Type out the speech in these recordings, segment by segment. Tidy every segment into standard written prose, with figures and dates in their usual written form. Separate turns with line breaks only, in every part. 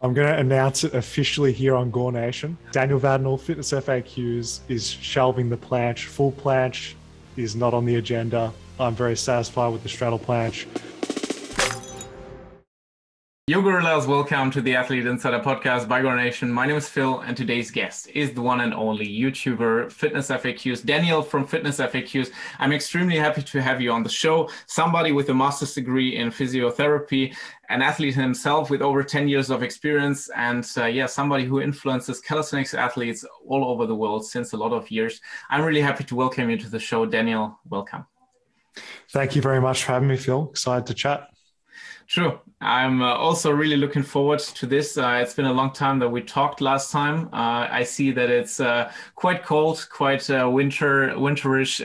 I'm going to announce it officially here on Gore Nation. Daniel Vadnal, Fitness FAQs, is shelving the planche. Full planche is not on the agenda. I'm very satisfied with the straddle planche.
Yo gorillas, welcome to the Athlete Insider Podcast by Gore Nation. My name is Phil, and today's guest is the one and only YouTuber, Fitness FAQs, Daniel from Fitness FAQs. I'm extremely happy to have you on the show. Somebody with a master's degree in physiotherapy, an athlete himself with over 10 years of experience, and somebody who influences calisthenics athletes all over the world since a lot of years. I'm really happy to welcome you to the show. Daniel, welcome.
Thank you very much for having me, Phil. Excited to chat.
Sure. I'm also really looking forward to this. It's been a long time that we talked last time. I see that it's quite cold, quite winterish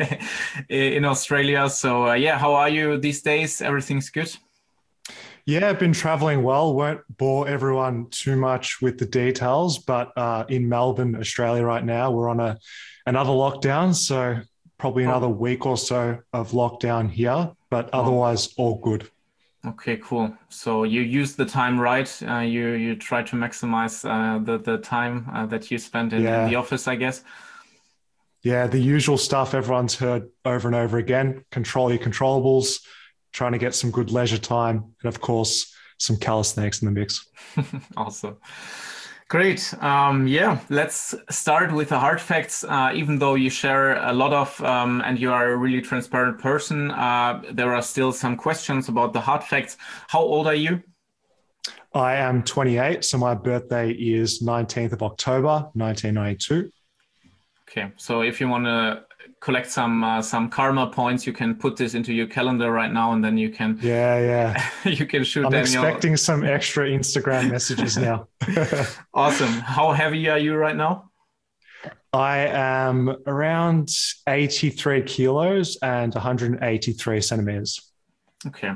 in Australia. So how are you these days? Everything's good?
Yeah, I've been traveling well. Won't bore everyone too much with the details, but in Melbourne, Australia right now, we're on another lockdown. So probably another week or so of lockdown here, but otherwise all good.
Okay, cool. So you use the time right. You try to maximize the time that you spend in the office, I guess.
Yeah, the usual stuff everyone's heard over and over again. Control your controllables, trying to get some good leisure time, and of course, some calisthenics in the mix.
Awesome. Great. Let's start with the hard facts. Even though you share a lot of, and you are a really transparent person, there are still some questions about the hard facts. How old are you?
I am 28, so my birthday is 19th of October, 1992.
Okay, so if you want to collect some karma points, you can put this into your calendar right now, and then you can you can shoot.
I'm expecting some extra Instagram messages now.
Awesome. How heavy are you right now?
I am around 83 kilos and 183 centimeters.
Okay.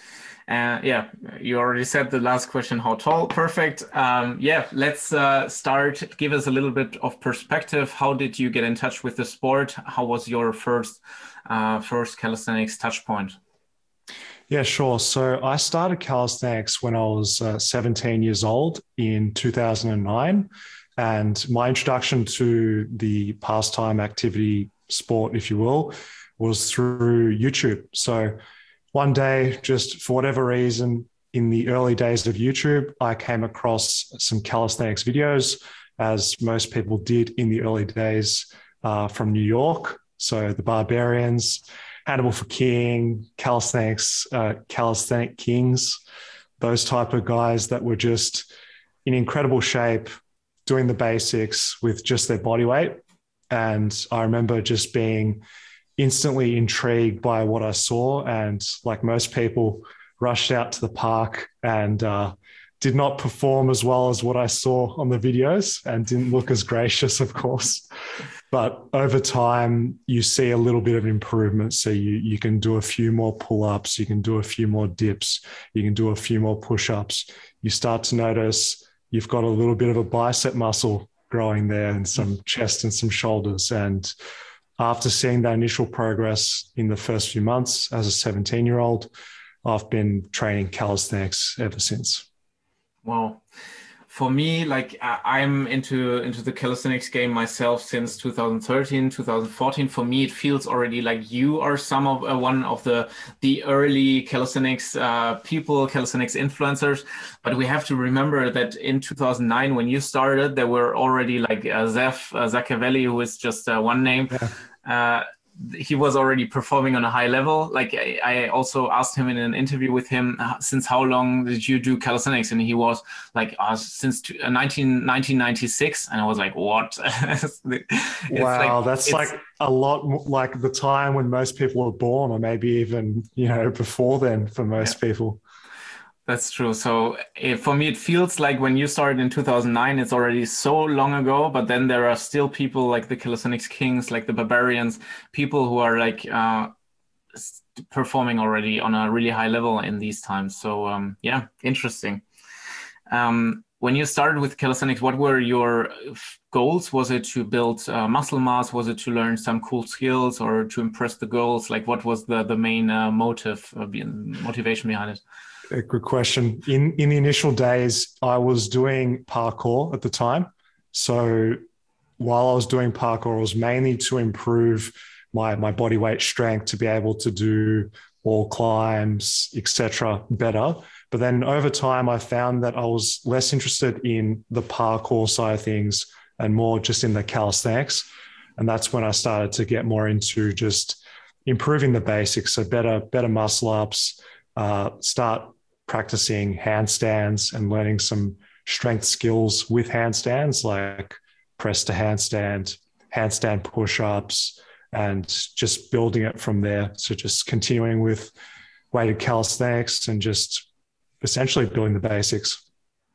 You already said the last question, how tall? Perfect. Let's start. Give us a little bit of perspective. How did you get in touch with the sport? How was your first calisthenics touch point?
Yeah, sure. So I started calisthenics when I was 17 years old in 2009. And my introduction to the pastime activity sport, if you will, was through YouTube. So one day, just for whatever reason, in the early days of YouTube, I came across some calisthenics videos, as most people did in the early days from New York. So the Barbarians, Hannibal for King, calisthenics, calisthenic kings, those type of guys that were just in incredible shape, doing the basics with just their body weight. And I remember just being instantly intrigued by what I saw, and like most people, rushed out to the park and did not perform as well as what I saw on the videos, and didn't look as gracious, of course. But over time, you see a little bit of improvement. So you can do a few more pull-ups, you can do a few more dips, you can do a few more push-ups. You start to notice you've got a little bit of a bicep muscle growing there, and some chest and some shoulders. And after seeing that initial progress in the first few months as a 17-year-old, I've been training calisthenics ever since.
Wow. For me, I'm into the calisthenics game myself since 2013, 2014. For me, it feels already like you are one of the early calisthenics people, calisthenics influencers. But we have to remember that in 2009, when you started, there were already Zef Zachavelli, who is just one name. Yeah. He was already performing on a high level. I also asked him in an interview with him, since how long did you do calisthenics? And he was like, since 1996. And I was like, what?
Wow, that's a lot like the time when most people were born, or maybe even, before then for most people.
That's true. So for me, it feels like when you started in 2009, it's already so long ago, but then there are still people like the calisthenics kings, like the Barbarians, people who are performing already on a really high level in these times. So interesting. When you started with calisthenics, what were your goals? Was it to build muscle mass? Was it to learn some cool skills, or to impress the girls? What was the main motivation behind it?
A good question. In the initial days, I was doing parkour at the time. So while I was doing parkour, it was mainly to improve my body weight strength to be able to do wall climbs, etc., better. But then over time, I found that I was less interested in the parkour side of things and more just in the calisthenics. And that's when I started to get more into just improving the basics. So better muscle ups, start practicing handstands and learning some strength skills with handstands, like press to handstand, handstand push-ups, and just building it from there. So just continuing with weighted calisthenics and just essentially building the basics.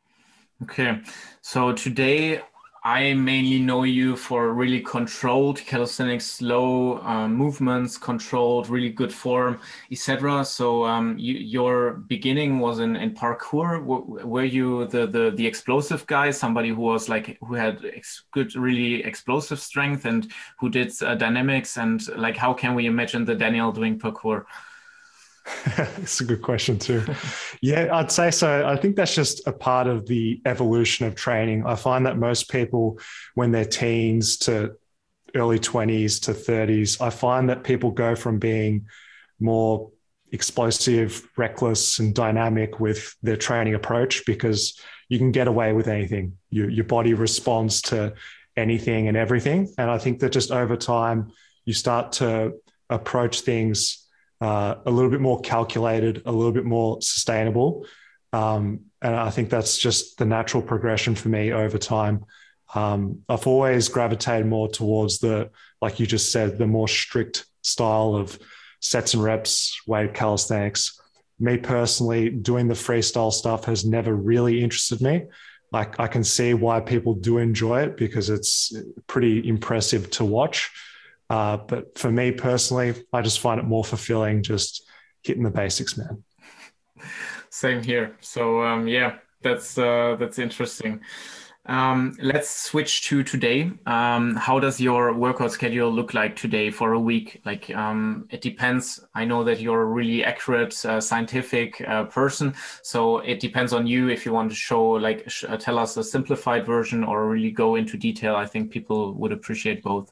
Okay. So today I mainly know you for really controlled calisthenics, slow movements, controlled, really good form, etc. So your beginning was in parkour. Were you the explosive guy, somebody who was like who had good, really explosive strength and who did dynamics, and like how can we imagine the Daniel doing parkour?
It's a good question too. Yeah, I'd say so. I think that's just a part of the evolution of training. I find that most people, when they're teens to early 20s to 30s, I find that people go from being more explosive, reckless, and dynamic with their training approach because you can get away with anything. Your body responds to anything and everything. And I think that just over time, you start to approach things a little bit more calculated, a little bit more sustainable. And I think that's just the natural progression for me over time. I've always gravitated more towards like you just said, the more strict style of sets and reps, weighted calisthenics. Me personally, doing the freestyle stuff has never really interested me. Like I can see why people do enjoy it because it's pretty impressive to watch. But for me personally, I just find it more fulfilling just hitting the basics, man.
Same here. So yeah, that's interesting. Let's switch to today. How does your workout schedule look like today for a week? Like it depends. I know that you're a really accurate, scientific person. So it depends on you if you want to show, tell us a simplified version or really go into detail. I think people would appreciate both.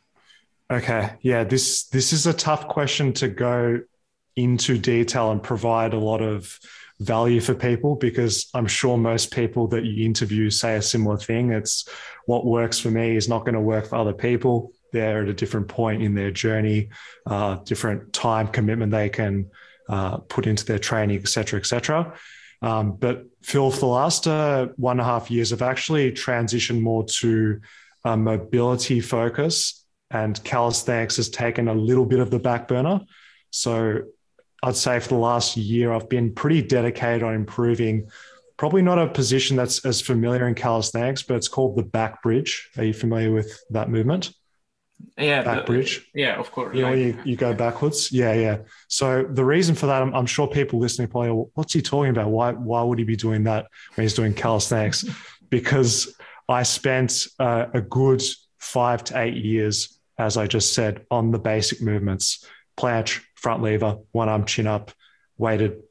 Okay. Yeah, this is a tough question to go into detail and provide a lot of value for people because I'm sure most people that you interview say a similar thing. It's what works for me is not going to work for other people. They're at a different point in their journey, different time commitment they can put into their training, et cetera, et cetera. But Phil, for the last 1.5 years, I've actually transitioned more to a mobility focus. And calisthenics has taken a little bit of the back burner. So I'd say for the last year, I've been pretty dedicated on improving probably not a position that's as familiar in calisthenics, but it's called the back bridge. Are you familiar with that movement?
Yeah.
Back bridge.
Yeah, of course.
You know, you go backwards. Yeah. So the reason for that, I'm sure people listening probably, well, what's he talking about? Why would he be doing that when he's doing calisthenics? Because I spent a good 5 to 8 years, as I just said, on the basic movements, planche, front lever, one arm chin up, weighted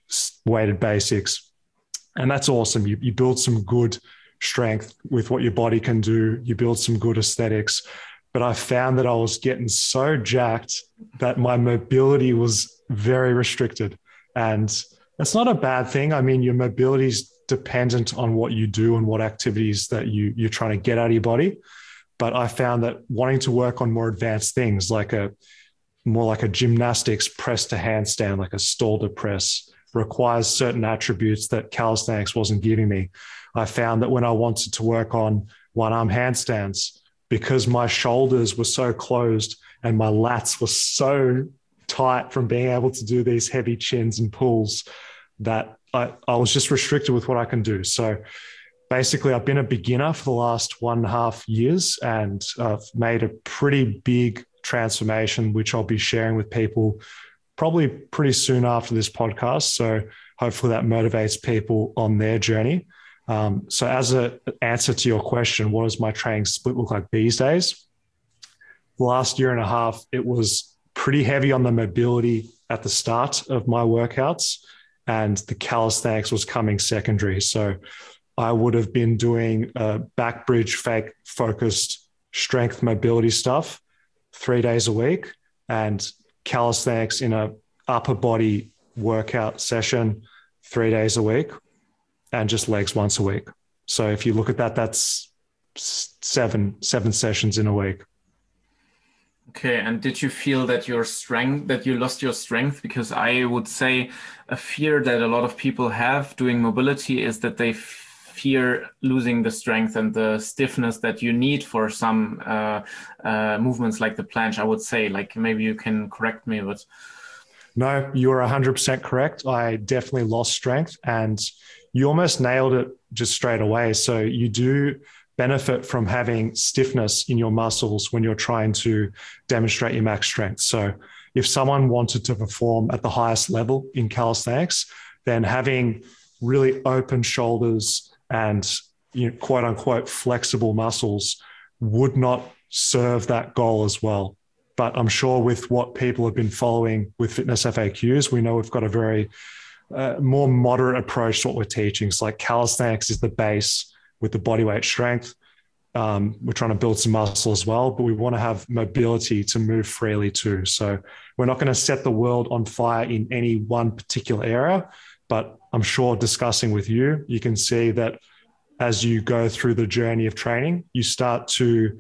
basics. And that's awesome. You build some good strength with what your body can do. You build some good aesthetics. But I found that I was getting so jacked that my mobility was very restricted. And that's not a bad thing. I mean, your mobility is dependent on what you do and what activities that you're trying to get out of your body. But I found that wanting to work on more advanced things, more like a gymnastics press to handstand, like a Stalder press, requires certain attributes that calisthenics wasn't giving me. I found that when I wanted to work on one-arm handstands, because my shoulders were so closed and my lats were so tight from being able to do these heavy chins and pulls, that I was just restricted with what I can do. So basically, I've been a beginner for the last 1.5 years and I've made a pretty big transformation, which I'll be sharing with people probably pretty soon after this podcast. So hopefully that motivates people on their journey. So as an answer to your question, what does my training split look like these days? The last 1.5 years, it was pretty heavy on the mobility at the start of my workouts. and the calisthenics was coming secondary. So I would have been doing back bridge focused strength mobility stuff 3 days a week, and calisthenics in a upper body workout session 3 days a week, and just legs once a week. So if you look at that, that's seven sessions in a week.
Okay, and did you feel that you lost your strength? Because I would say a fear that a lot of people have doing mobility is that they fear losing the strength and the stiffness that you need for some movements like the planche, I would say. Like, maybe you can correct me, but...
No, you're 100% correct. I definitely lost strength, and you almost nailed it just straight away. So you do benefit from having stiffness in your muscles when you're trying to demonstrate your max strength. So if someone wanted to perform at the highest level in calisthenics, then having really open shoulders and, you know, quote unquote flexible muscles would not serve that goal as well. But I'm sure with what people have been following with fitness FAQs, we know we've got a very more moderate approach to what we're teaching. So like calisthenics is the base with the bodyweight strength. We're trying to build some muscle as well, but we want to have mobility to move freely too. So we're not going to set the world on fire in any one particular area, but I'm sure discussing with you, you can see that as you go through the journey of training, you start to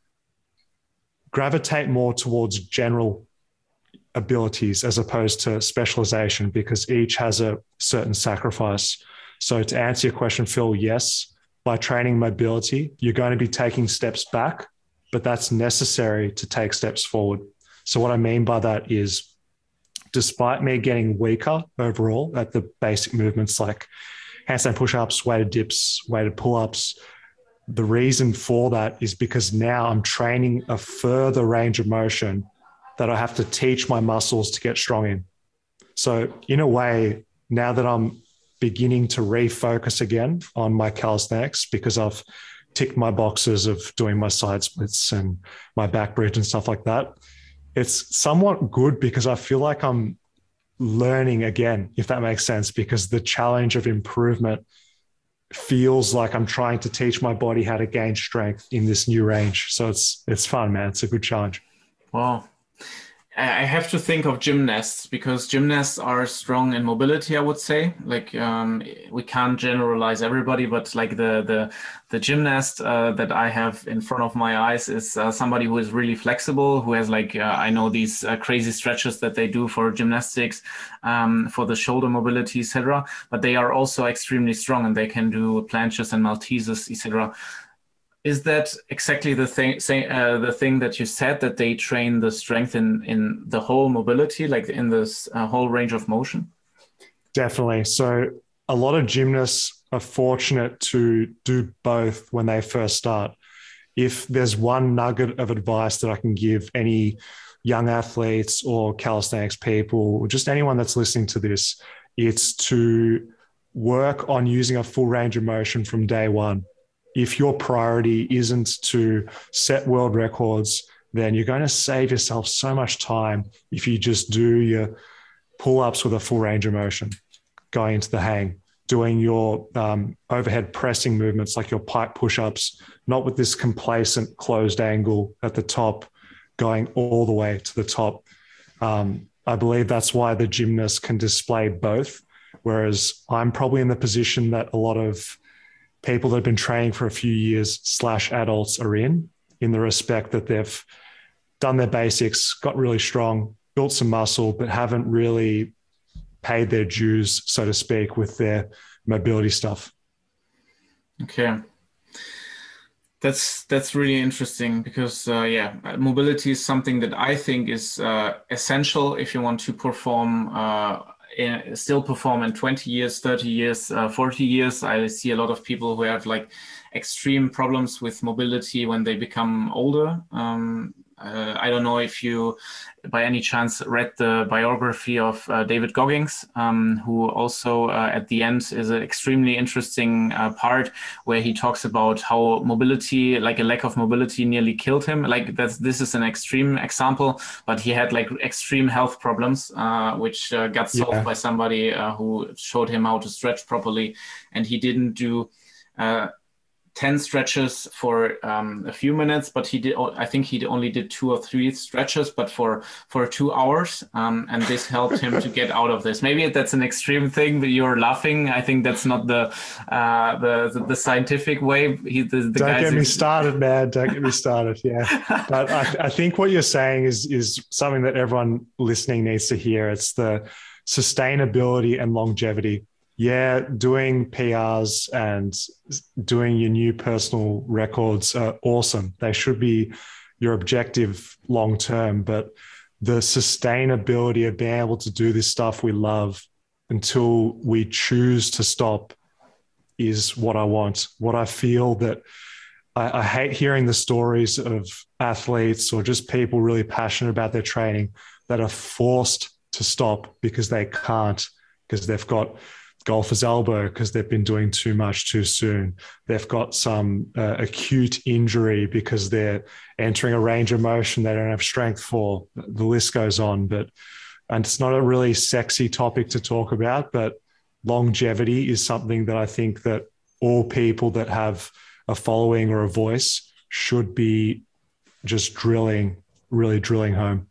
gravitate more towards general abilities as opposed to specialization, because each has a certain sacrifice. So to answer your question, Phil, yes, by training mobility, you're going to be taking steps back, but that's necessary to take steps forward. So what I mean by that is, despite me getting weaker overall at the basic movements like handstand push-ups, weighted dips, weighted pull-ups, the reason for that is because now I'm training a further range of motion that I have to teach my muscles to get strong in. So in a way, now that I'm beginning to refocus again on my calisthenics, because I've ticked my boxes of doing my side splits and my back bridge and stuff like that, it's somewhat good because I feel like I'm learning again, if that makes sense, because the challenge of improvement feels like I'm trying to teach my body how to gain strength in this new range. So it's fun, man. It's a good challenge.
Wow. I have to think of gymnasts, because gymnasts are strong in mobility, I would say. Like, we can't generalize everybody, but like the gymnast that I have in front of my eyes is somebody who is really flexible, who has like, I know these crazy stretches that they do for gymnastics, for the shoulder mobility, etc. But they are also extremely strong, and they can do planches and Maltesers, etc. Is that exactly the thing that you said, that they train the strength in the whole mobility, like in this whole range of motion?
Definitely. So a lot of gymnasts are fortunate to do both when they first start. If there's one nugget of advice that I can give any young athletes or calisthenics people, or just anyone that's listening to this, it's to work on using a full range of motion from day one. If your priority isn't to set world records, then you're going to save yourself so much time if you just do your pull-ups with a full range of motion, going into the hang, doing your overhead pressing movements like your pike push-ups, not with this complacent closed angle at the top, going all the way to the top. I believe that's why the gymnast can display both, whereas I'm probably in the position that a lot of people that have been training for a few years / adults are in the respect that they've done their basics, got really strong, built some muscle, but haven't really paid their dues, so to speak, with their mobility stuff.
Okay. That's really interesting, because mobility is something that I think is essential if you want to still perform in 20 years, 30 years, 40 years. I see a lot of people who have like extreme problems with mobility when they become older. I don't know if you, by any chance, read the biography of David Goggins, who also at the end is an extremely interesting part where he talks about how mobility, like a lack of mobility, nearly killed him. Like this is an extreme example, but he had like extreme health problems, which got solved by somebody who showed him how to stretch properly, and he didn't do 10 stretches for a few minutes, but I think he only did 2 or 3 stretches, but for 2 hours. And this helped him to get out of this. Maybe that's an extreme thing, but you're laughing. I think that's not the scientific way.
Don't get me started, man. Don't get me started. Yeah. But I think what you're saying is something that everyone listening needs to hear. It's the sustainability and longevity. Yeah, doing PRs and doing your new personal records are awesome. They should be your objective long term, but the sustainability of being able to do this stuff we love until we choose to stop is what I want. What I feel that I hate hearing the stories of athletes or just people really passionate about their training that are forced to stop because they can't, because they've got golfer's elbow because they've been doing too much too soon. They've got some acute injury because they're entering a range of motion they don't have strength for. The list goes on. And it's not a really sexy topic to talk about, but longevity is something that I think that all people that have a following or a voice should be just really drilling home.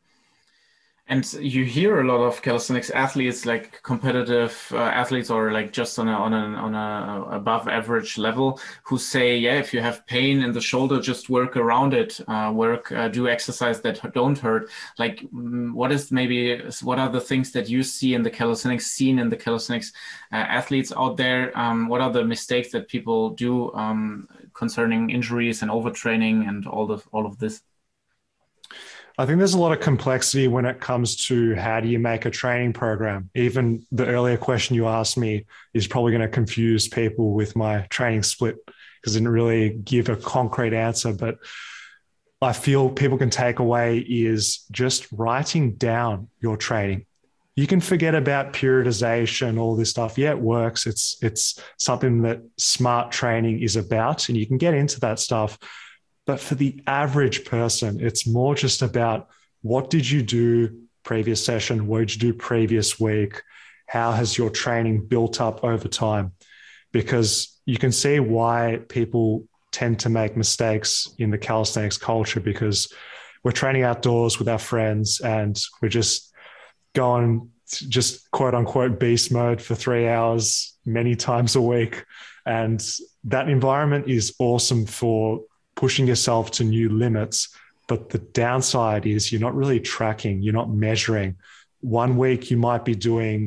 And you hear a lot of calisthenics athletes, like competitive athletes, or like just on a above average level, who say, yeah, if you have pain in the shoulder, just work around it, do exercise that don't hurt. Like, what are the things that you see in the calisthenics scene, in the calisthenics athletes out there? What are the mistakes that people do concerning injuries and overtraining and all of this?
I think there's a lot of complexity when it comes to how do you make a training program. Even the earlier question you asked me is probably going to confuse people with my training split because I didn't really give a concrete answer. But I feel people can take away is just writing down your training. You can forget about periodization, all this stuff. Yeah, it works. It's something that smart training is about, and you can get into that stuff. But for the average person, it's more just about what did you do previous session? What did you do previous week? How has your training built up over time? Because you can see why people tend to make mistakes in the calisthenics culture because we're training outdoors with our friends and we're just going just quote unquote beast mode for 3 hours many times a week. And that environment is awesome for pushing yourself to new limits. But the downside is you're not really tracking, you're not measuring. 1 week you might be doing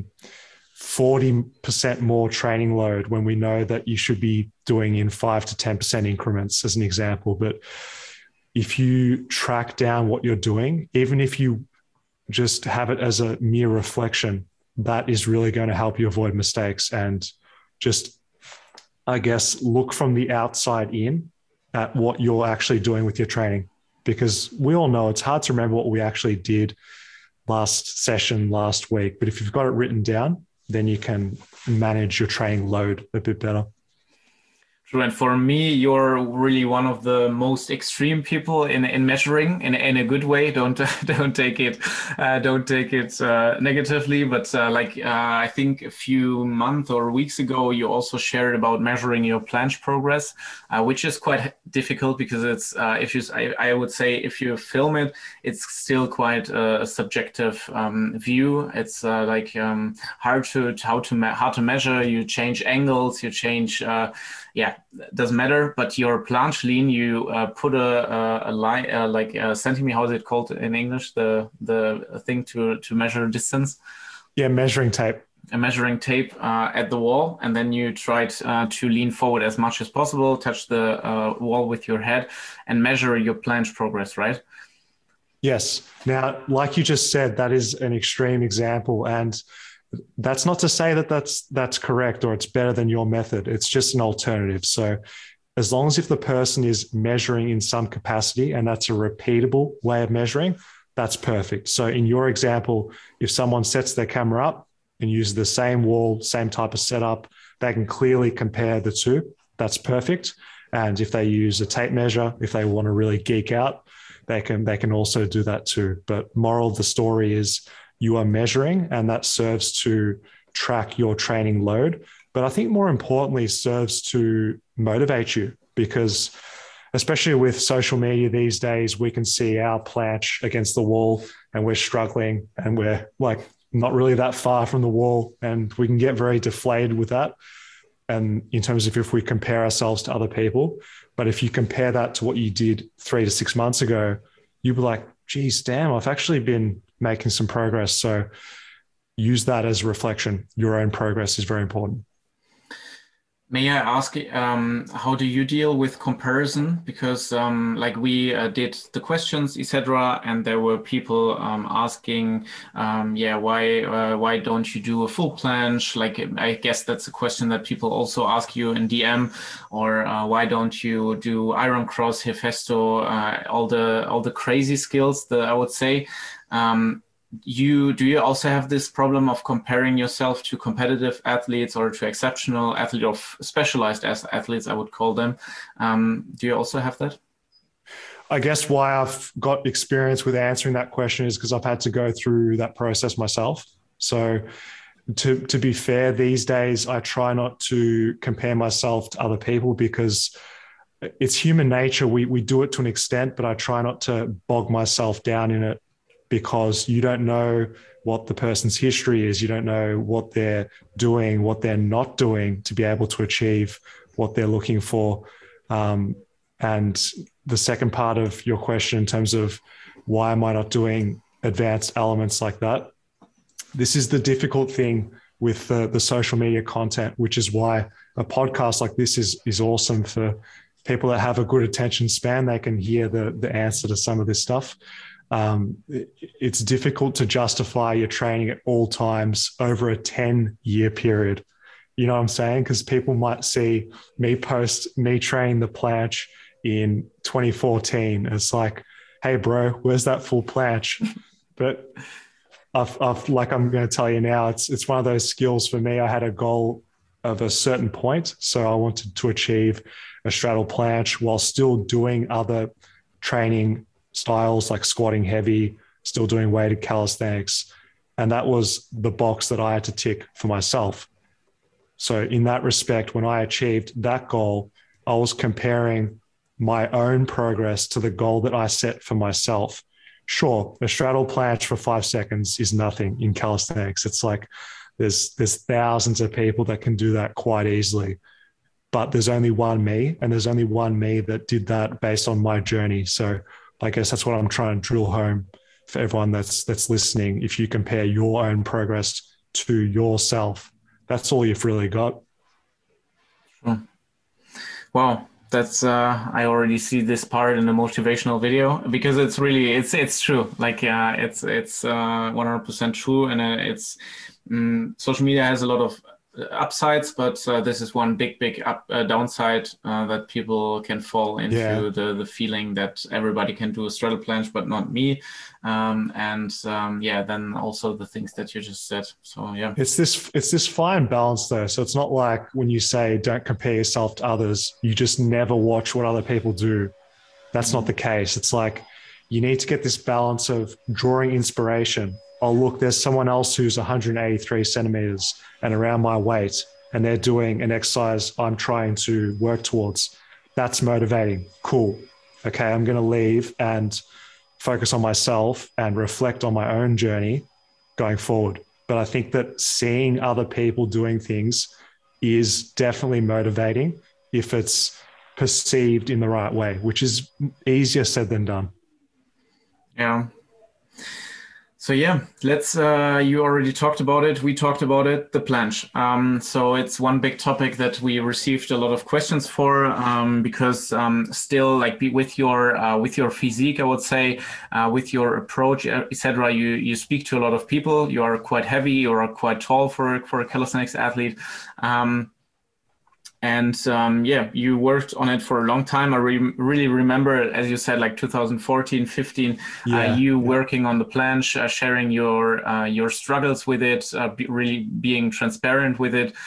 40% more training load when we know that you should be doing in 5 to 10% increments as an example. But if you track down what you're doing, even if you just have it as a mere reflection, that is really going to help you avoid mistakes and just, I guess, look from the outside in at what you're actually doing with your training, because we all know it's hard to remember what we actually did last session, last week. But if you've got it written down, then you can manage your training load a bit better.
True. And for me, you're really one of the most extreme people in measuring in a good way. Don't take it negatively. But I think a few months or weeks ago, you also shared about measuring your planche progress, which is quite difficult because it's I would say if you film it, it's still quite a subjective view. It's hard to measure. You change angles, you change. Doesn't matter. But your planche lean, you put a line, like a centimeter. How is it called in English? The thing to measure distance.
Yeah, measuring tape.
A measuring tape at the wall, and then you tried to lean forward as much as possible, touch the wall with your head, and measure your planche progress. Right?
Yes. Now, like you just said, that is an extreme example, and that's not to say that that's correct or it's better than your method. It's just an alternative. So as long as if the person is measuring in some capacity and that's a repeatable way of measuring, that's perfect. So in your example, if someone sets their camera up and uses the same wall, same type of setup, they can clearly compare the two. That's perfect. And if they use a tape measure, if they want to really geek out, they can also do that too. But moral of the story is you are measuring, and that serves to track your training load. But I think more importantly, serves to motivate you, because especially with social media these days, we can see our planche against the wall and we're struggling and we're like not really that far from the wall, and we can get very deflated with that. And in terms of if we compare ourselves to other people, but if you compare that to what you did 3 to 6 months ago, you'd be like, geez, damn, I've actually been making some progress. So use that as a reflection. Your own progress is very important.
May I ask, how do you deal with comparison? Because like we did the questions, etc., and there were people asking, why don't you do a full planche? Like, I guess that's a question that people also ask you in DM, or why don't you do Iron Cross, Hephaestus, all the crazy skills that I would say. Do you also have this problem of comparing yourself to competitive athletes or to exceptional athletes or specialized athletes, I would call them? Do you also have that?
I guess why I've got experience with answering that question is because I've had to go through that process myself. So to be fair, these days I try not to compare myself to other people, because it's human nature. We do it to an extent, but I try not to bog myself down in it, because you don't know what the person's history is. You don't know what they're doing, what they're not doing to be able to achieve what they're looking for. And the second part of your question in terms of why am I not doing advanced elements like that? This is the difficult thing with the social media content, which is why a podcast like this is awesome for people that have a good attention span. They can hear the answer to some of this stuff. It's difficult to justify your training at all times over a 10-year period. You know what I'm saying? Because people might see me post me training the planche in 2014. It's like, hey, bro, where's that full planche? But I've like I'm going to tell you now, it's one of those skills for me. I had a goal of a certain point, so I wanted to achieve a straddle planche while still doing other training styles like squatting heavy, still doing weighted calisthenics. And that was the box that I had to tick for myself. So in that respect, when I achieved that goal, I was comparing my own progress to the goal that I set for myself. Sure, a straddle planche for 5 seconds is nothing in calisthenics. It's like there's thousands of people that can do that quite easily. But there's only one me, and there's only one me that did that based on my journey. So I guess that's what I'm trying to drill home for everyone that's listening. If you compare your own progress to yourself, that's all you've really got.
Wow, that's I already see this part in the motivational video, because it's really it's true. Like it's 100% true, and it's social media has a lot of upsides, but this is one big downside, that people can fall into the feeling that everybody can do a straddle planche but not me, then also the things that you just said. So yeah, it's
this fine balance though. So it's not like when you say don't compare yourself to others, you just never watch what other people do. That's not the case. It's like you need to get this balance of drawing inspiration. Oh, look, there's someone else who's 183 centimeters and around my weight, and they're doing an exercise I'm trying to work towards. That's motivating. Cool. Okay, I'm going to leave and focus on myself and reflect on my own journey going forward. But I think that seeing other people doing things is definitely motivating if it's perceived in the right way, which is easier said than done.
Yeah. So yeah, let's, you already talked about it. We talked about it, the planche. So it's one big topic that we received a lot of questions for, because still like with your physique, I would say, with your approach, etc. You speak to a lot of people. You are quite heavy. You are quite tall for a calisthenics athlete. And yeah, you worked on it for a long time. I really remember, as you said, like 2014, 15, you working on the planche, sharing your struggles with it, really being transparent with it.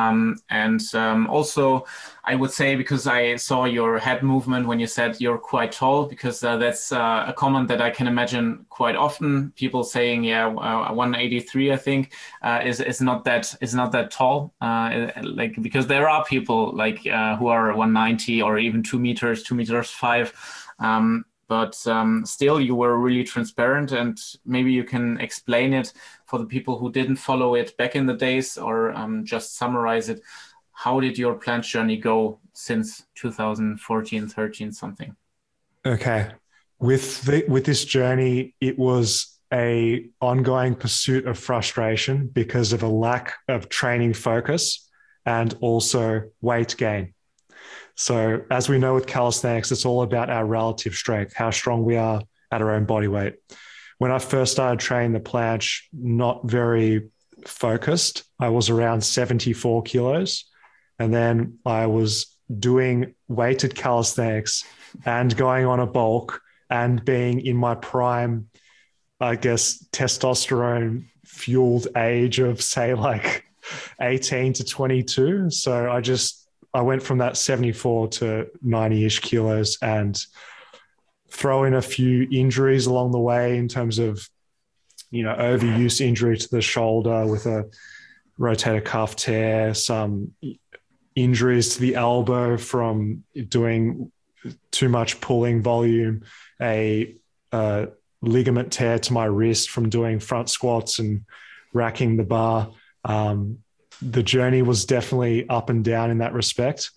And also, I would say, because I saw your head movement when you said you're quite tall, because that's a comment that I can imagine quite often. People saying, yeah, 183, I think, is not that tall. Like, because there are people like who are 190 or even 2 meters, 2 meters 5. But still, you were really transparent, and maybe you can explain it for the people who didn't follow it back in the days, or just summarize it. How did your planche journey go since 2014, 13, something?
Okay. With this journey, it was a ongoing pursuit of frustration because of a lack of training focus and also weight gain. So as we know with calisthenics, it's all about our relative strength, how strong we are at our own body weight. When I first started training the planche, not very focused, I was around 74 kilos. And then I was doing weighted calisthenics and going on a bulk and being in my prime, I guess, testosterone fueled age of, say, like 18 to 22. So I went from that 74 to 90-ish kilos, and throw in a few injuries along the way in terms of, overuse injury to the shoulder with a rotator cuff tear, some injuries to the elbow from doing too much pulling volume, a ligament tear to my wrist from doing front squats and racking the bar. The journey was definitely up and down in that respect.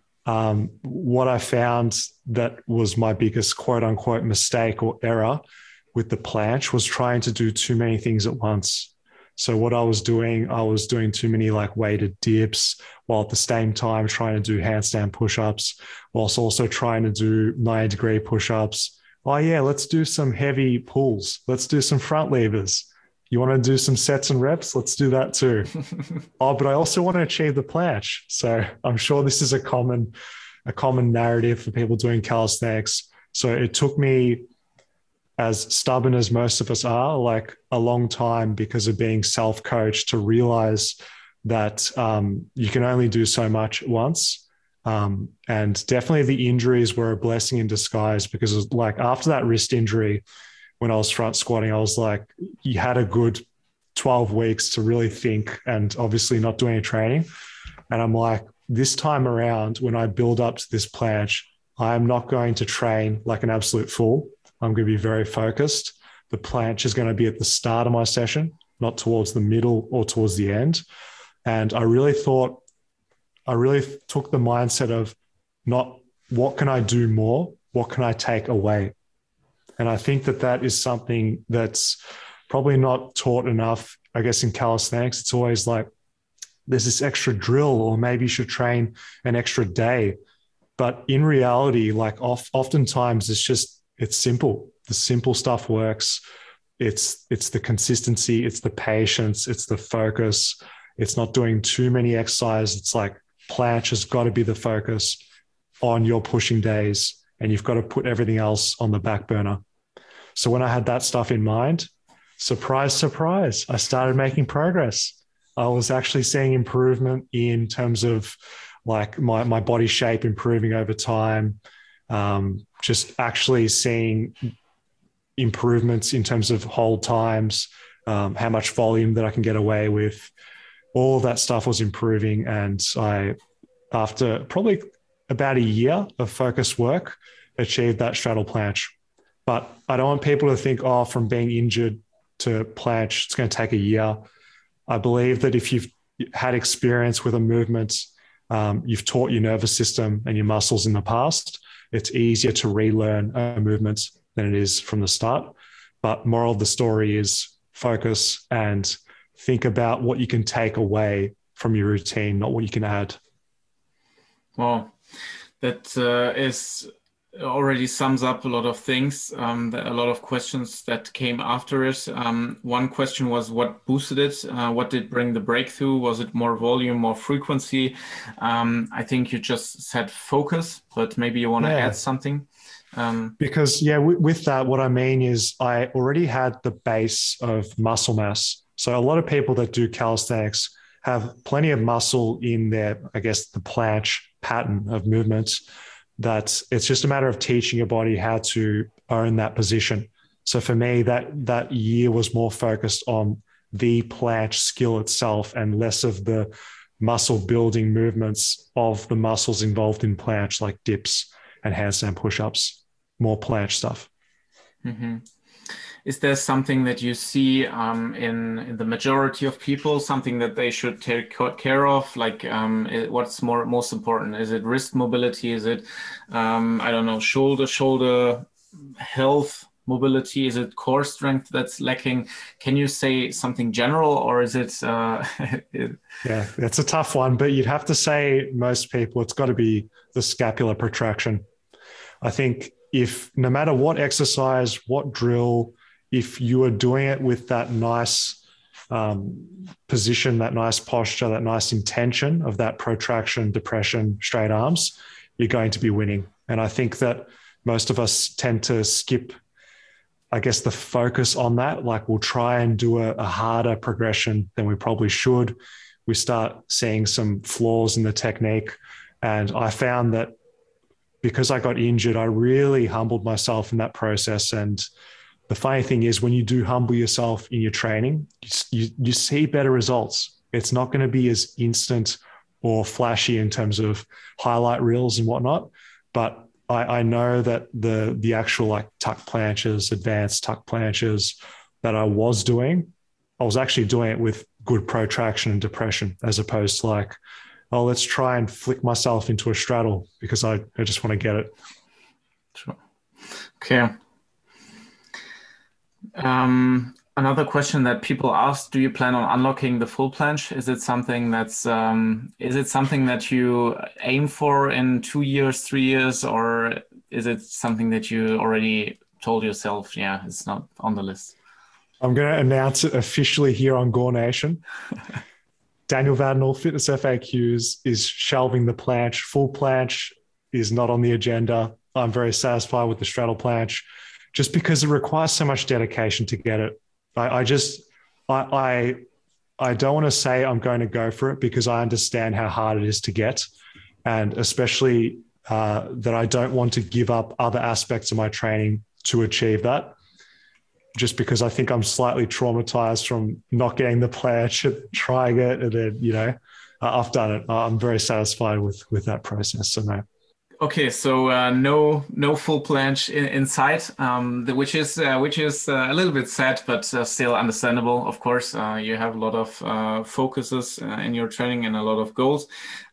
What I found that was my biggest quote unquote mistake or error with the planche was trying to do too many things at once. So what I was doing too many like weighted dips, while at the same time trying to do handstand push-ups, whilst also trying to do 90-degree push-ups. Oh yeah, let's do some heavy pulls. Let's do some front levers. You want to do some sets and reps? Let's do that too. But I also want to achieve the planche. So I'm sure this is a common narrative for people doing calisthenics. So it took me, as stubborn as most of us are, like a long time because of being self-coached to realize that you can only do so much at once. And definitely the injuries were a blessing in disguise, because like after that wrist injury, when I was front squatting, I was like, you had a good 12 weeks to really think, and obviously not doing any training. And I'm like, this time around, when I build up to this planche, I'm not going to train like an absolute fool. I'm going to be very focused. The planche is going to be at the start of my session, not towards the middle or towards the end. And I really took the mindset of not what can I do more, what can I take away? And I think that is something that's probably not taught enough, I guess, in calisthenics. It's always like, there's this extra drill, or maybe you should train an extra day. But in reality, like oftentimes it's simple. The simple stuff works. It's the consistency, it's the patience, it's the focus. It's not doing too many exercises. It's like planche has got to be the focus on your pushing days, and you've got to put everything else on the back burner. So when I had that stuff in mind, surprise, surprise, I started making progress. I was actually seeing improvement in terms of like my body shape improving over time. Just actually seeing improvements in terms of hold times, how much volume that I can get away with. All of that stuff was improving. And I, after probably about a year of focused work, achieved that straddle planche. But I don't want people to think, from being injured to planche, it's going to take a year. I believe that if you've had experience with a movement, you've taught your nervous system and your muscles in the past, it's easier to relearn a movement than it is from the start. But moral of the story is focus and think about what you can take away from your routine, not what you can add.
Well, that is already sums up a lot of things, a lot of questions that came after it. One question was what boosted it? What did bring the breakthrough? Was it more volume, more frequency? I think you just said focus, but maybe you want to add something.
Because with that, what I mean is I already had the base of muscle mass. So a lot of people that do calisthenics have plenty of muscle in their, I guess, the planche pattern of movements, that it's just a matter of teaching your body how to own that position. So for me, that year was more focused on the planche skill itself and less of the muscle building movements of the muscles involved in planche, like dips and handstand push-ups, more planche stuff.
Mm-hmm. Is there something that you see in the majority of people, something that they should take care of? Like what's most important? Is it wrist mobility? Is it, I don't know, shoulder health, mobility? Is it core strength that's lacking? Can you say something general, or is it?
Yeah, it's a tough one, but you'd have to say most people, it's got to be the scapular protraction. I think if no matter what exercise, what drill, if you are doing it with that nice position, that nice posture, that nice intention of that protraction, depression, straight arms, you're going to be winning. And I think that most of us tend to skip, I guess, the focus on that. Like we'll try and do a harder progression than we probably should. We start seeing some flaws in the technique. And I found that because I got injured, I really humbled myself in that process. And the funny thing is, when you do humble yourself in your training, you see better results. It's not going to be as instant or flashy in terms of highlight reels and whatnot. But I know that the actual like tuck planches, advanced tuck planches that I was actually doing it with good protraction and depression, as opposed to like, oh, let's try and flick myself into a straddle because I just want to get it.
Sure. Okay. Another question that people ask: do you plan on unlocking the full planche? Is it something that you aim for in 2 years, 3 years, or is it something that you already told yourself, yeah, it's not on the list?
I'm going to announce it officially here on Gore Nation. Daniel Vadnal, Fitness FAQs, is shelving the planche. Full planche is not on the agenda. I'm very satisfied with the straddle planche, just because it requires so much dedication to get it. I don't want to say I'm going to go for it because I understand how hard it is to get. And especially that I don't want to give up other aspects of my training to achieve that, just because I think I'm slightly traumatized from not getting the planche, trying it, and then, I've done it. I'm very satisfied with that process. So no.
Okay, so no full planche in sight, which is a little bit sad, but still understandable. Of course, you have a lot of focuses in your training and a lot of goals.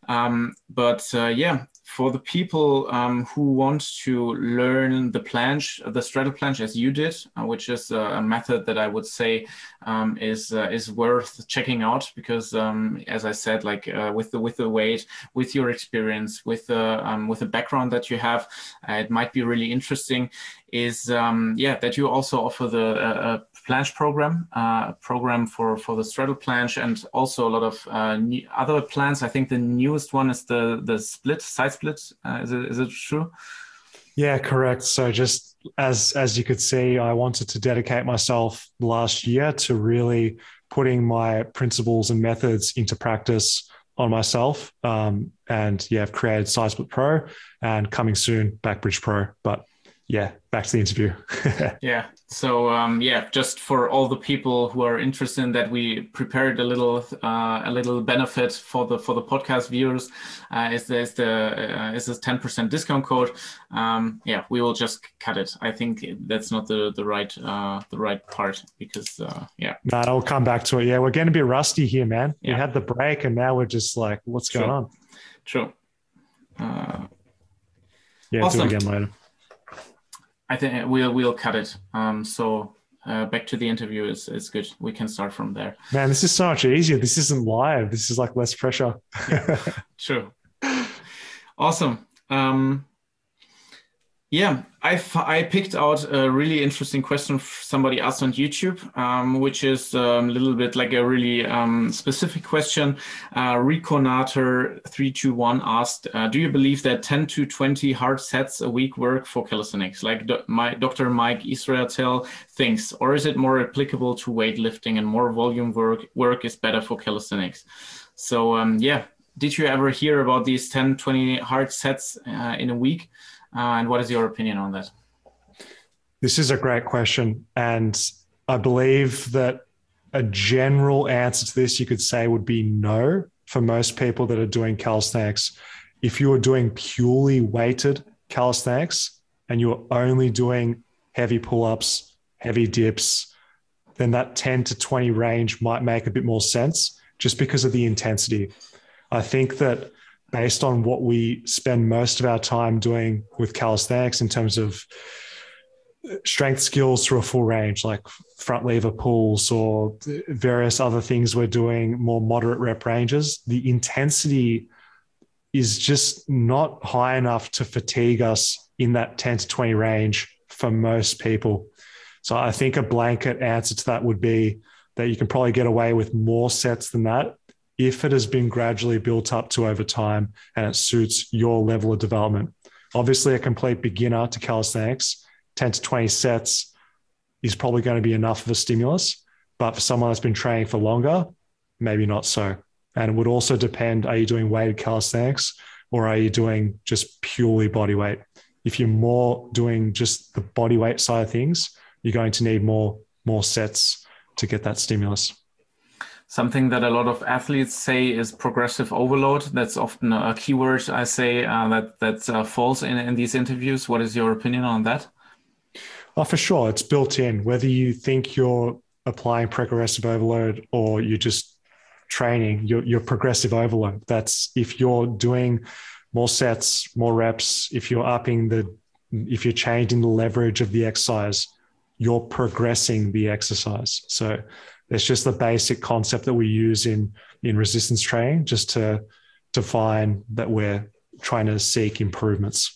For the people who want to learn the planche, the straddle planche as you did, which is a method that I would say is worth checking out, because as I said, like with the weight, with your experience, with the background that you have, it might be really interesting. Is that you also offer the planche program, for the straddle planche, and also a lot of other plans. I think the newest one is the side split. Is it true?
Yeah, correct. So just as you could see, I wanted to dedicate myself last year to really putting my principles and methods into practice on myself. I've created Side Split Pro, and coming soon, Backbridge Pro. But yeah, back to the interview.
Yeah. So just for all the people who are interested in that, we prepared a little benefit for the podcast viewers. Is this 10% discount code? We will just cut it. I think that's not the right part, because
No, I'll come back to it. Yeah, we're getting a bit rusty here, man. Yeah. We had the break, and now we're just like, what's going on?
True.
Awesome. Do it again later.
I think we'll cut it. Back to the interview is good. We can start from there.
Man, this is so much easier. This isn't live. This is like less pressure.
Yeah, true. Awesome. Yeah, I picked out a really interesting question somebody asked on YouTube, which is a little bit like a really specific question. Reconator321 asked, do you believe that 10 to 20 hard sets a week work for calisthenics, like Dr. Mike Israetel thinks, or is it more applicable to weightlifting and more volume work is better for calisthenics? So yeah, did you ever hear about these 10, 20 hard sets in a week? And what is your opinion on that?
This is a great question. And I believe that a general answer to this, you could say, would be no for most people that are doing calisthenics. If you are doing purely weighted calisthenics and you're only doing heavy pull-ups, heavy dips, then that 10 to 20 range might make a bit more sense just because of the intensity. I think that based on what we spend most of our time doing with calisthenics in terms of strength skills through a full range, like front lever pulls or various other things we're doing, more moderate rep ranges, the intensity is just not high enough to fatigue us in that 10 to 20 range for most people. So I think a blanket answer to that would be that you can probably get away with more sets than that if it has been gradually built up to over time and it suits your level of development. Obviously, a complete beginner to calisthenics, 10 to 20 sets is probably going to be enough of a stimulus. But for someone that's been training for longer, maybe not so. And it would also depend, are you doing weighted calisthenics or are you doing just purely body weight? If you're more doing just the body weight side of things, you're going to need more sets to get that stimulus.
Something that a lot of athletes say is progressive overload. That's often a keyword I say that falls in these interviews. What is your opinion on that?
Oh, for sure. It's built in. Whether you think you're applying progressive overload or you're just training, you're progressive overload. That's if you're doing more sets, more reps, if you're changing the leverage of the exercise, you're progressing the exercise. So it's just the basic concept that we use in resistance training just to define that we're trying to seek improvements.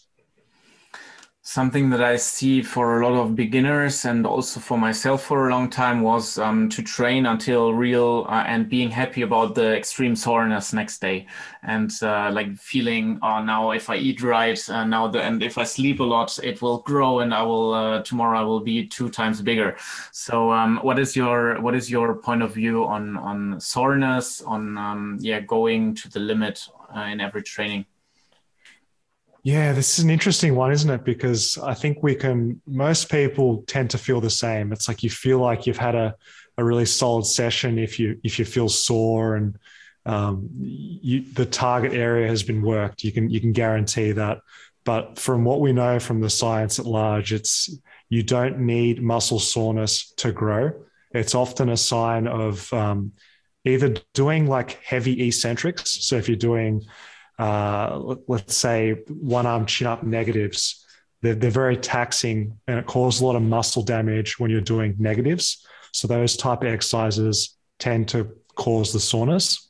Something that I see for a lot of beginners and also for myself for a long time was to train until real and being happy about the extreme soreness next day and like feeling, oh, now if I eat right and if I sleep a lot, it will grow and tomorrow I will be 2 times bigger. So what is your point of view on soreness, on going to the limit in every training?
Yeah, this is an interesting one, isn't it? Because I think most people tend to feel the same. It's like you feel like you've had a really solid session if you feel sore and the target area has been worked. You can guarantee that. But from what we know from the science at large, you don't need muscle soreness to grow. It's often a sign of either doing like heavy eccentrics. So if you're doing let's say one arm chin up negatives, they're very taxing and it causes a lot of muscle damage when you're doing negatives. So those type of exercises tend to cause the soreness.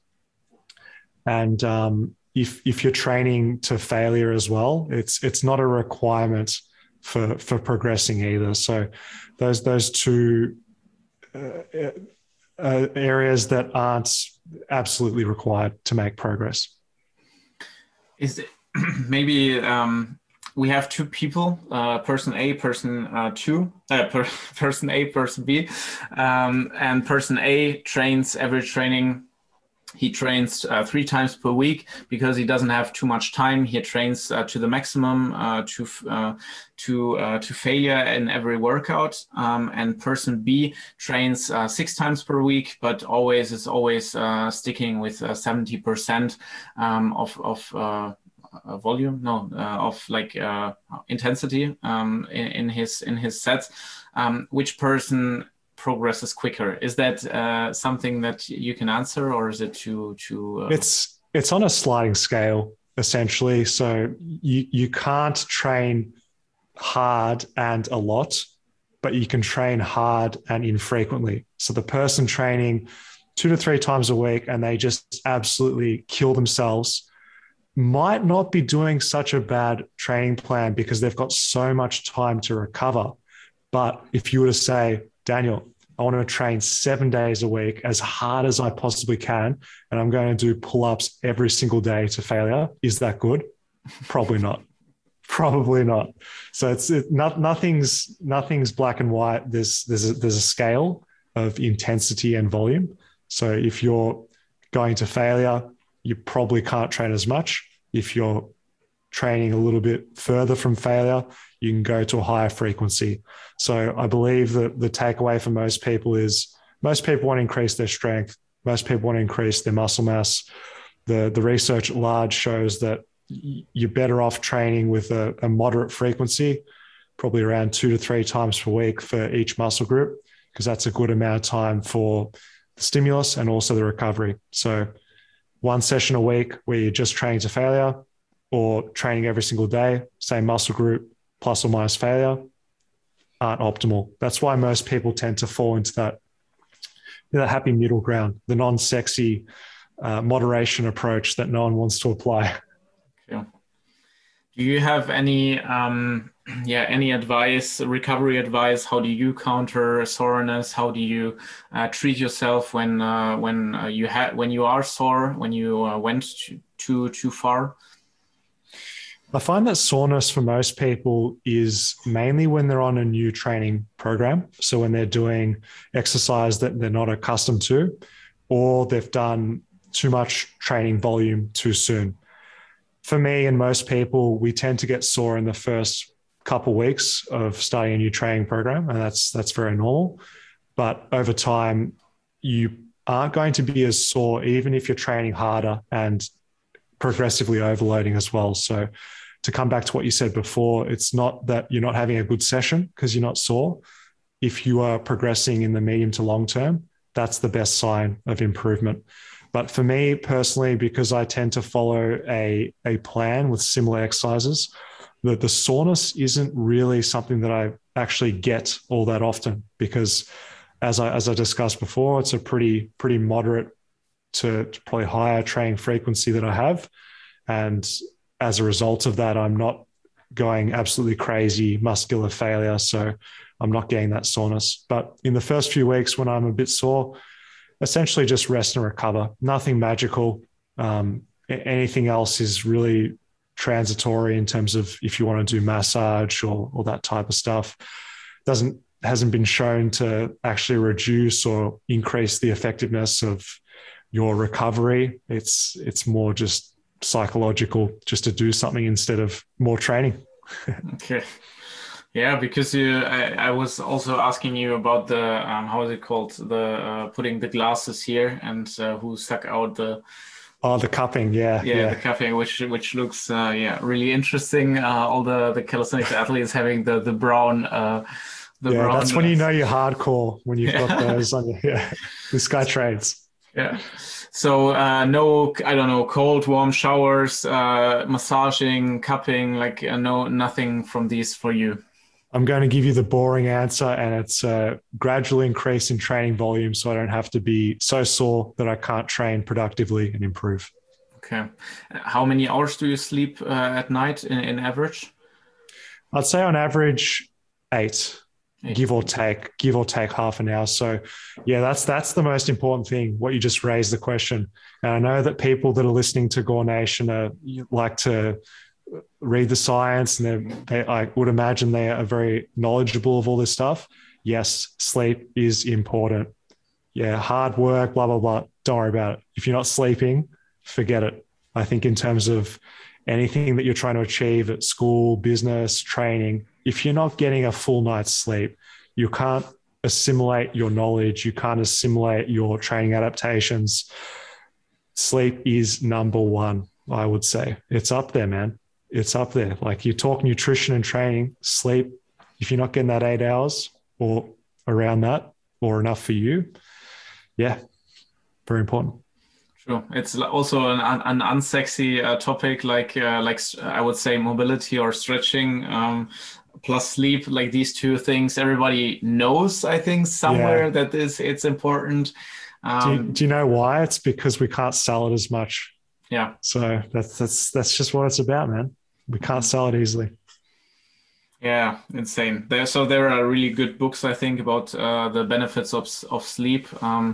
And if you're training to failure as well, it's not a requirement for progressing either. So those two areas that aren't absolutely required to make progress.
Is it maybe we have 2 people, person A, person person A, person B, and person A trains every training. He trains 3 times per week because he doesn't have too much time. He trains to the maximum to failure in every workout. And person B trains 6 times per week, but is always sticking with 70% of volume, of like intensity in his sets. Which person progresses quicker? Is that something that you can answer, or is it too
It's on a sliding scale essentially. So you can't train hard and a lot, but you can train hard and infrequently. So the person training 2 to 3 times a week and they just absolutely kill themselves, might not be doing such a bad training plan because they've got so much time to recover. But if you were to say, Daniel, I want to train 7 days a week as hard as I possibly can, and I'm going to do pull-ups every single day to failure, is that good? Probably not. Probably not. So nothing's black and white. There's a scale of intensity and volume. So if you're going to failure, you probably can't train as much. If you're training a little bit further from failure, you can go to a higher frequency. So I believe that the takeaway for most people is most people want to increase their strength. Most people want to increase their muscle mass. The research at large shows that you're better off training with a moderate frequency, probably around 2 to 3 times per week for each muscle group, because that's a good amount of time for the stimulus and also the recovery. So 1 session a week where you're just training to failure, or training every single day, same muscle group, plus or minus failure, aren't optimal. That's why most people tend to fall into that happy middle ground, the non-sexy moderation approach that no one wants to apply.
Yeah. Do you have any advice, recovery advice? How do you counter soreness? How do you treat yourself when you are sore, when you went too far?
I find that soreness for most people is mainly when they're on a new training program. So when they're doing exercise that they're not accustomed to, or they've done too much training volume too soon. For me and most people, we tend to get sore in the first couple of weeks of starting a new training program, and that's very normal. But over time, you aren't going to be as sore, even if you're training harder and progressively overloading as well. So to come back to what you said before, it's not that you're not having a good session because you're not sore. If you are progressing in the medium to long term, that's the best sign of improvement. But for me personally, because I tend to follow a plan with similar exercises, the soreness isn't really something that I actually get all that often, because as I discussed before, it's a pretty moderate to probably higher training frequency that I have. And as a result of that, I'm not going absolutely crazy muscular failure. So I'm not getting that soreness. But in the first few weeks when I'm a bit sore, essentially just rest and recover. Nothing magical. Anything else is really transitory in terms of if you want to do massage or that type of stuff. Hasn't been shown to actually reduce or increase the effectiveness of your recovery. It's more just psychological, just to do something instead of more training.
Okay. Yeah, because I was also asking you about the how is it called, the putting the glasses here, and who stuck out the
cupping, yeah,
the cupping, which looks really interesting. All the calisthenics athletes having the brown brown.
That's when you know you're hardcore, when you've got those on your this guy trains.
Yeah. So no, I don't know, cold, warm showers, massaging, cupping, nothing from these for you.
I'm going to give you the boring answer, and it's a gradual increase in training volume so I don't have to be so sore that I can't train productively and improve.
Okay. How many hours do you sleep at night in average?
I'd say on average 8. Give or take half an hour. So yeah, that's the most important thing, what you just raised the question. And I know that people that are listening to Gore Nation like to read the science, and I would imagine they are very knowledgeable of all this stuff. Yes, sleep is important. Yeah, hard work, blah, blah, blah. Don't worry about it. If you're not sleeping, forget it. I think in terms of anything that you're trying to achieve at school, business, training, if you're not getting a full night's sleep, you can't assimilate your knowledge. You can't assimilate your training adaptations. Sleep is number one, I would say. It's up there, man. It's up there. Like, you talk nutrition and training, sleep, if you're not getting that 8 hours or around that or enough for you, yeah, very important.
Sure. It's also an unsexy topic, like I would say mobility or stretching, plus sleep, like these two things everybody knows, I think, somewhere that it's important.
Do you know why? It's because we can't sell it as much.
Yeah.
So that's just what it's about, man. We can't sell it easily.
Yeah, insane. There are really good books, I think, about the benefits of sleep.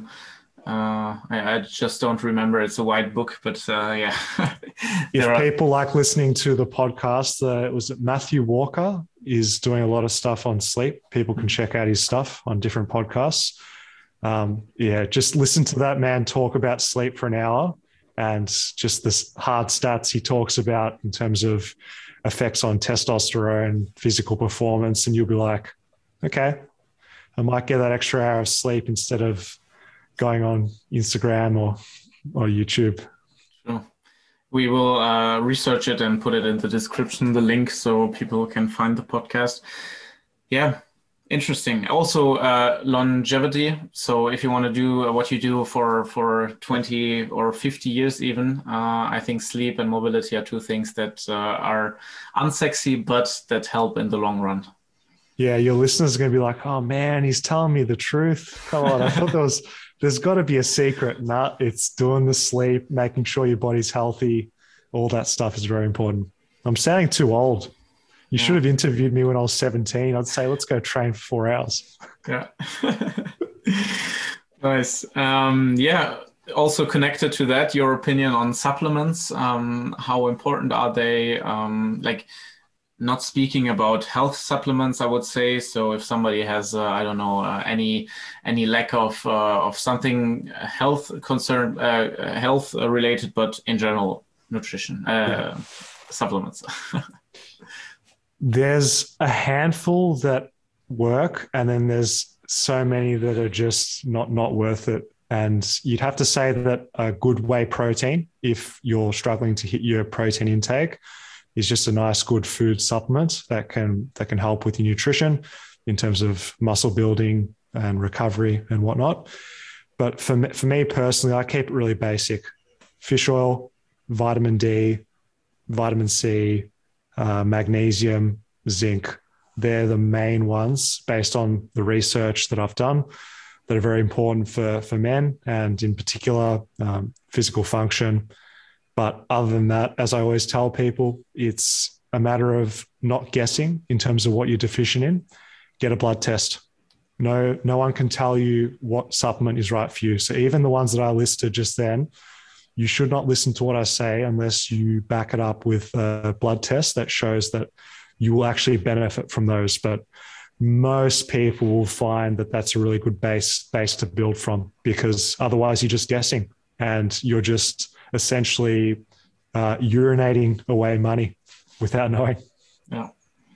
I just don't remember. It's a white book, but yeah,
If people like listening to the podcast, was it Matthew Walker is doing a lot of stuff on sleep. People can check out his stuff on different podcasts. Yeah, just listen to that man talk about sleep for an hour and just the hard stats he talks about in terms of effects on testosterone, physical performance, and you'll be like, okay, I might get that extra hour of sleep instead of going on Instagram or YouTube.
Sure. We will research it and put it in the description, the link, so people can find the podcast. Yeah, interesting. Also, longevity. So if you want to do what you do for 20 or 50 years even, I think sleep and mobility are two things that are unsexy, but that help in the long run.
Yeah, your listeners are going to be like, oh man, he's telling me the truth. Come on, I thought there's got to be a secret. Nah, it's doing the sleep, making sure your body's healthy. All that stuff is very important. I'm sounding too old. You should have interviewed me when I was 17. I'd say, let's go train for 4 hours.
Yeah. Nice. Yeah. Also connected to that, your opinion on supplements. How important are they? Like, not speaking about health supplements, I would say. So if somebody has, I don't know, any lack of something health concern, health related, but in general, nutrition supplements.
There's a handful that work, and then there's so many that are just not worth it. And you'd have to say that a good whey protein, if you're struggling to hit your protein intake, is just a nice, good food supplement that can help with your nutrition in terms of muscle building and recovery and whatnot. But for me personally, I keep it really basic: fish oil, vitamin D, vitamin C, magnesium, zinc. They're the main ones based on the research that I've done that are very important for men, and in particular, physical function. But other than that, as I always tell people, it's a matter of not guessing in terms of what you're deficient in. Get a blood test. No one can tell you what supplement is right for you. So even the ones that I listed just then, you should not listen to what I say unless you back it up with a blood test that shows that you will actually benefit from those. But most people will find that that's a really good base to build from, because otherwise you're just guessing and you're just essentially urinating away money without knowing.
Yeah.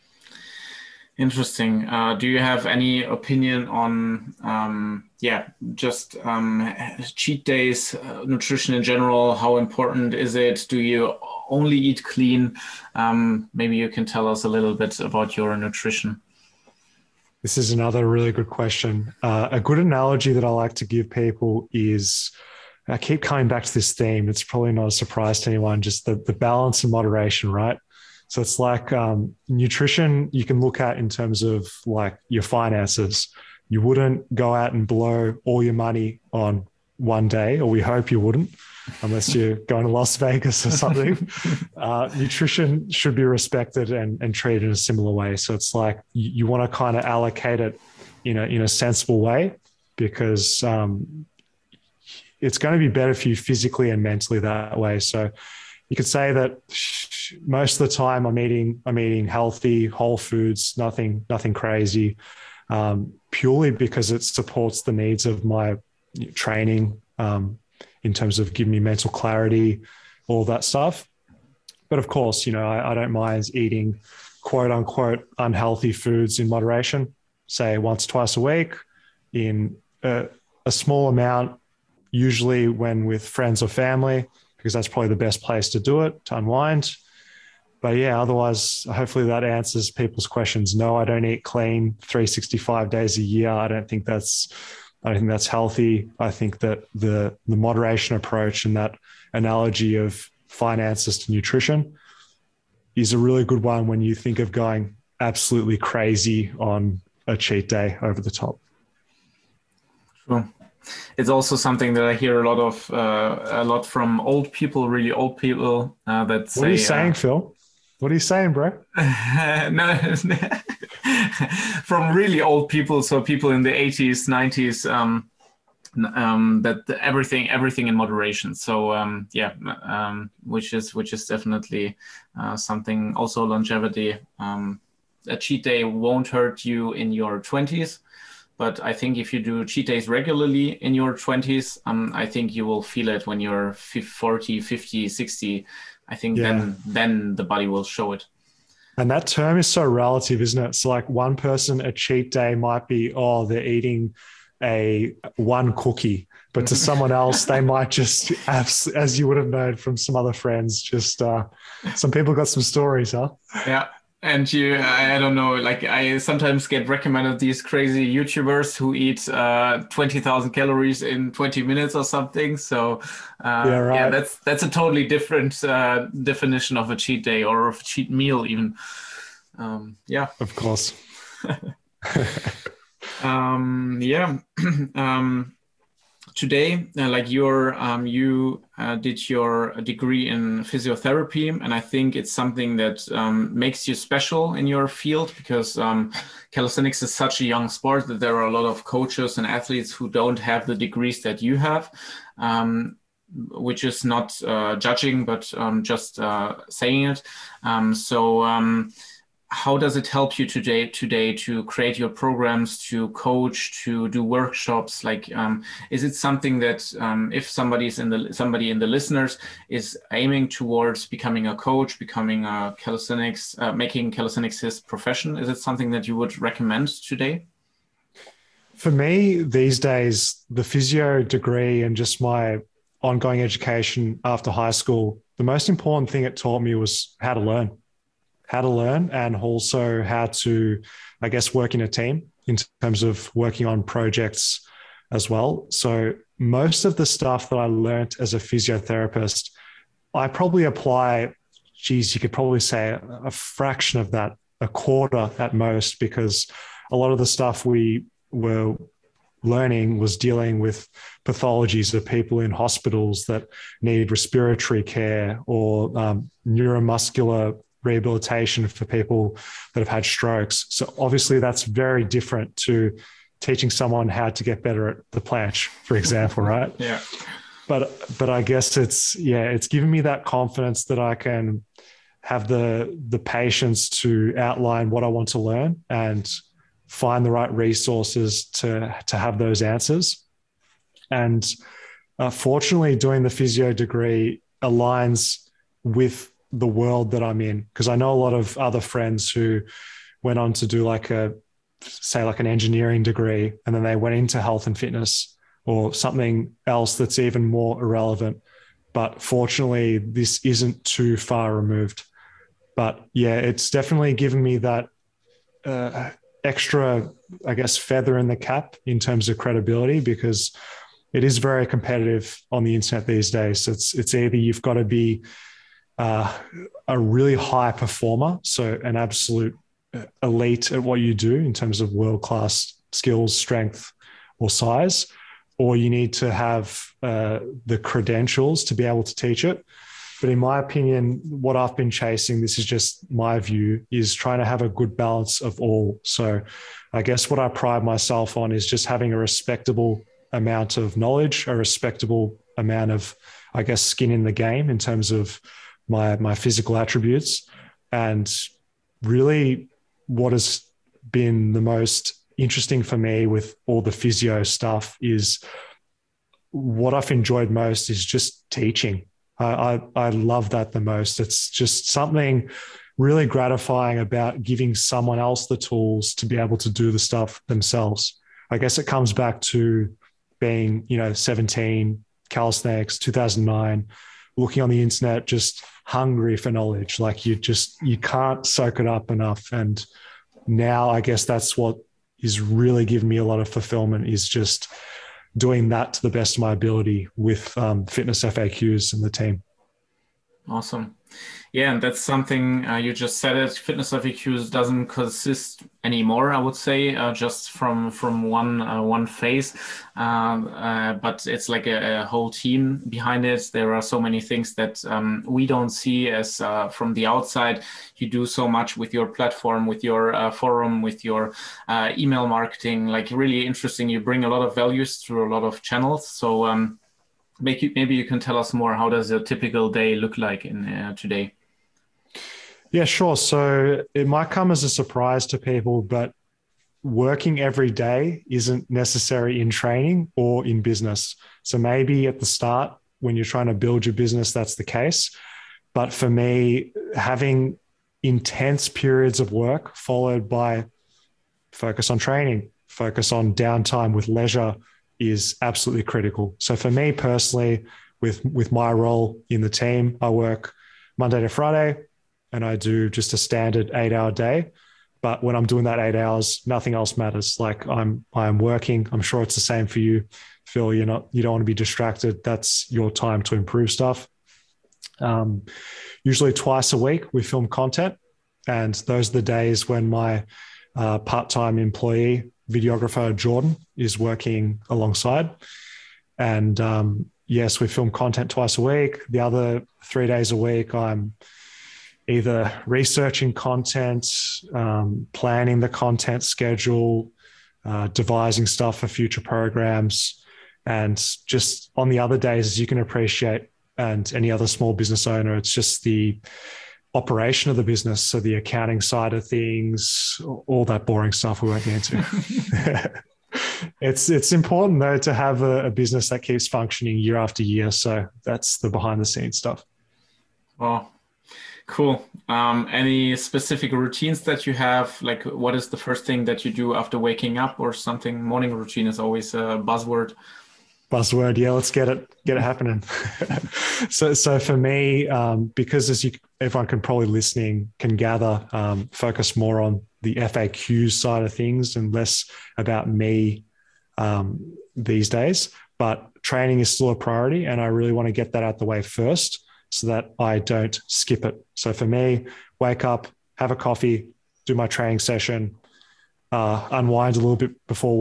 Interesting. Do you have any opinion on, just cheat days, nutrition in general? How important is it? Do you only eat clean? Maybe you can tell us a little bit about your nutrition.
This is another really good question. A good analogy that I like to give people is, I keep coming back to this theme. It's probably not a surprise to anyone, just the balance and moderation, right? So it's like nutrition you can look at in terms of like your finances. You wouldn't go out and blow all your money on one day, or we hope you wouldn't, unless you're going to Las Vegas or something. Nutrition should be respected and treated in a similar way. So it's like you want to kind of allocate it in a sensible way, because it's going to be better for you physically and mentally that way. So you could say that most of the time I'm eating healthy, whole foods, nothing crazy, purely because it supports the needs of my training in terms of giving me mental clarity, all that stuff. But of course, I don't mind eating quote unquote unhealthy foods in moderation, say once, twice a week in a small amount, usually when with friends or family, because that's probably the best place to do it, to unwind. But yeah, otherwise, hopefully that answers people's questions. No, I don't eat clean 365 days a year. I don't think that's healthy. I think that the moderation approach and that analogy of finances to nutrition is a really good one when you think of going absolutely crazy on a cheat day over the top.
Sure. It's also something that I hear a lot from old people, really old people that say.
What are you saying, Phil? What are you saying, bro?
No, from really old people, so people in the 80s, 90s, that everything in moderation. So which is definitely something. Also, longevity. A cheat day won't hurt you in your 20s. But I think if you do cheat days regularly in your 20s, I think you will feel it when you're 40, 50, 60. I think then the body will show it.
And that term is so relative, isn't it? So like one person, a cheat day might be, oh, they're eating one cookie. But to someone else, they might just, as you would have known from some other friends, just some people got some stories, huh?
Yeah. And I don't know, like I sometimes get recommended these crazy YouTubers who eat 20,000 calories in 20 minutes or something. So that's a totally different definition of a cheat day or of a cheat meal even.
Of course.
Today, like you did your degree in physiotherapy, and I think it's something that makes you special in your field because calisthenics is such a young sport that there are a lot of coaches and athletes who don't have the degrees that you have, which is not judging, but just saying it. How does it help you today to create your programs, to coach, to do workshops? Like, is it something that if somebody in the listeners is aiming towards becoming a coach, becoming a calisthenics, making calisthenics his profession, is it something that you would recommend today?
For me, these days, the physio degree and just my ongoing education after high school, the most important thing it taught me was how to learn and also how to, I guess, work in a team in terms of working on projects as well. So most of the stuff that I learned as a physiotherapist, I probably apply, you could probably say a fraction of that, a quarter at most, because a lot of the stuff we were learning was dealing with pathologies of people in hospitals that need respiratory care or neuromuscular rehabilitation for people that have had strokes. So obviously that's very different to teaching someone how to get better at the planche, for example, right?
Yeah.
But I guess it's given me that confidence that I can have the patience to outline what I want to learn and find the right resources to have those answers. And fortunately, doing the physio degree aligns with the world that I'm in, because I know a lot of other friends who went on to do like an engineering degree and then they went into health and fitness or something else that's even more irrelevant. But fortunately, this isn't too far removed. But yeah, it's definitely given me that extra, I guess, feather in the cap in terms of credibility, because it is very competitive on the internet these days. So it's either you've got to be a really high performer, so an absolute elite at what you do in terms of world-class skills, strength, or size, or you need to have the credentials to be able to teach it. But in my opinion, what I've been chasing, this is just my view, is trying to have a good balance of all. So I guess what I pride myself on is just having a respectable amount of knowledge, a respectable amount of, I guess, skin in the game in terms of my physical attributes. And really what has been the most interesting for me with all the physio stuff is what I've enjoyed most is just teaching. I love that the most. It's just something really gratifying about giving someone else the tools to be able to do the stuff themselves. I guess it comes back to being, 17, calisthenics, 2009, looking on the internet, just hungry for knowledge. Like you can't soak it up enough. And now I guess that's what is really giving me a lot of fulfillment, is just doing that to the best of my ability with Fitness FAQs and the team.
Awesome. Yeah, and that's something you just said. It Fitness FAQs doesn't consist anymore, I would say, just from one phase, but it's like a whole team behind it. There are so many things that we don't see as from the outside. You do so much with your platform, with your forum, with your email marketing. Like really interesting. You bring a lot of values through a lot of channels. So maybe you can tell us more. How does a typical day look like in today?
Yeah, sure. So it might come as a surprise to people, but working every day isn't necessary in training or in business. So maybe at the start, when you're trying to build your business, that's the case. But for me, having intense periods of work followed by focus on training, focus on downtime with leisure is absolutely critical. So for me personally, with my role in the team, I work Monday to Friday and I do just a standard 8-hour day. But when I'm doing that 8 hours, nothing else matters. Like I'm working. I'm sure it's the same for you, Phil. You don't want to be distracted. That's your time to improve stuff. Usually twice a week we film content, and those are the days when my part-time employee videographer Jordan is working alongside. And yes, we film content twice a week. The other 3 days a week, I'm either researching content, planning the content schedule, devising stuff for future programs. And just on the other days, as you can appreciate, and any other small business owner, it's just the operation of the business. So the accounting side of things, all that boring stuff we won't get into. It's important though to have a business that keeps functioning year after year. So that's the behind the scenes stuff.
Well, cool. Any specific routines that you have? Like what is the first thing that you do after waking up or something? Morning routine is always a buzzword.
Yeah, let's get it happening. so for me, because everyone can probably listening can gather, focus more on the FAQ side of things and less about me these days. But training is still a priority, and I really want to get that out the way first so that I don't skip it. So for me, wake up, have a coffee, do my training session, unwind a little bit before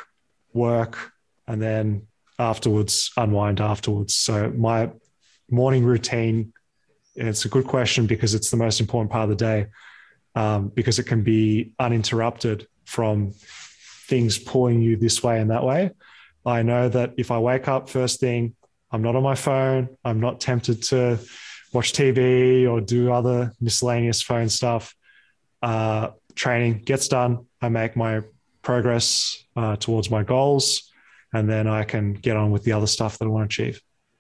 work, and then afterwards, unwind afterwards. So my morning routine, and it's a good question because it's the most important part of the day, because it can be uninterrupted from things pulling you this way and that way. I know that if I wake up first thing, I'm not on my phone, I'm not tempted to watch TV or do other miscellaneous phone stuff. Training gets done, I make my progress towards my goals, and then I can get on with the other stuff that I want to achieve.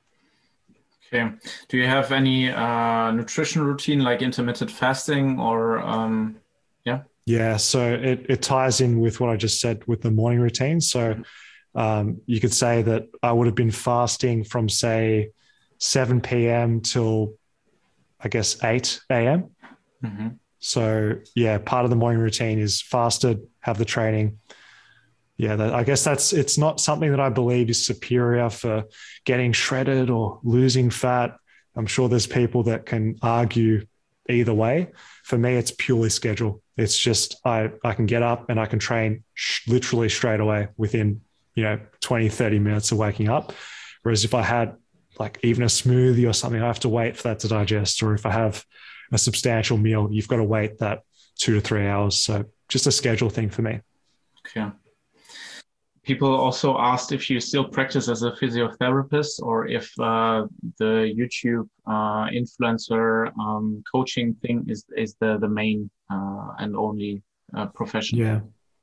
Okay. Do you have any nutrition routine like intermittent fasting or yeah?
Yeah. So it ties in with what I just said with the morning routine. So you could say that I would have been fasting from say 7 p.m. till I guess 8 a.m.
Mm-hmm.
So yeah, part of the morning routine is fasted, have the training. Yeah, I guess it's not something that I believe is superior for getting shredded or losing fat. I'm sure there's people that can argue either way. For me, it's purely schedule. It's just I can get up and I can train literally straight away within 20, 30 minutes of waking up. Whereas if I had like even a smoothie or something, I have to wait for that to digest. Or if I have a substantial meal, you've got to wait that 2 to 3 hours. So just a schedule thing for me.
Okay. People also asked if you still practice as a physiotherapist or if the YouTube influencer coaching thing is the main and only profession.
Yeah.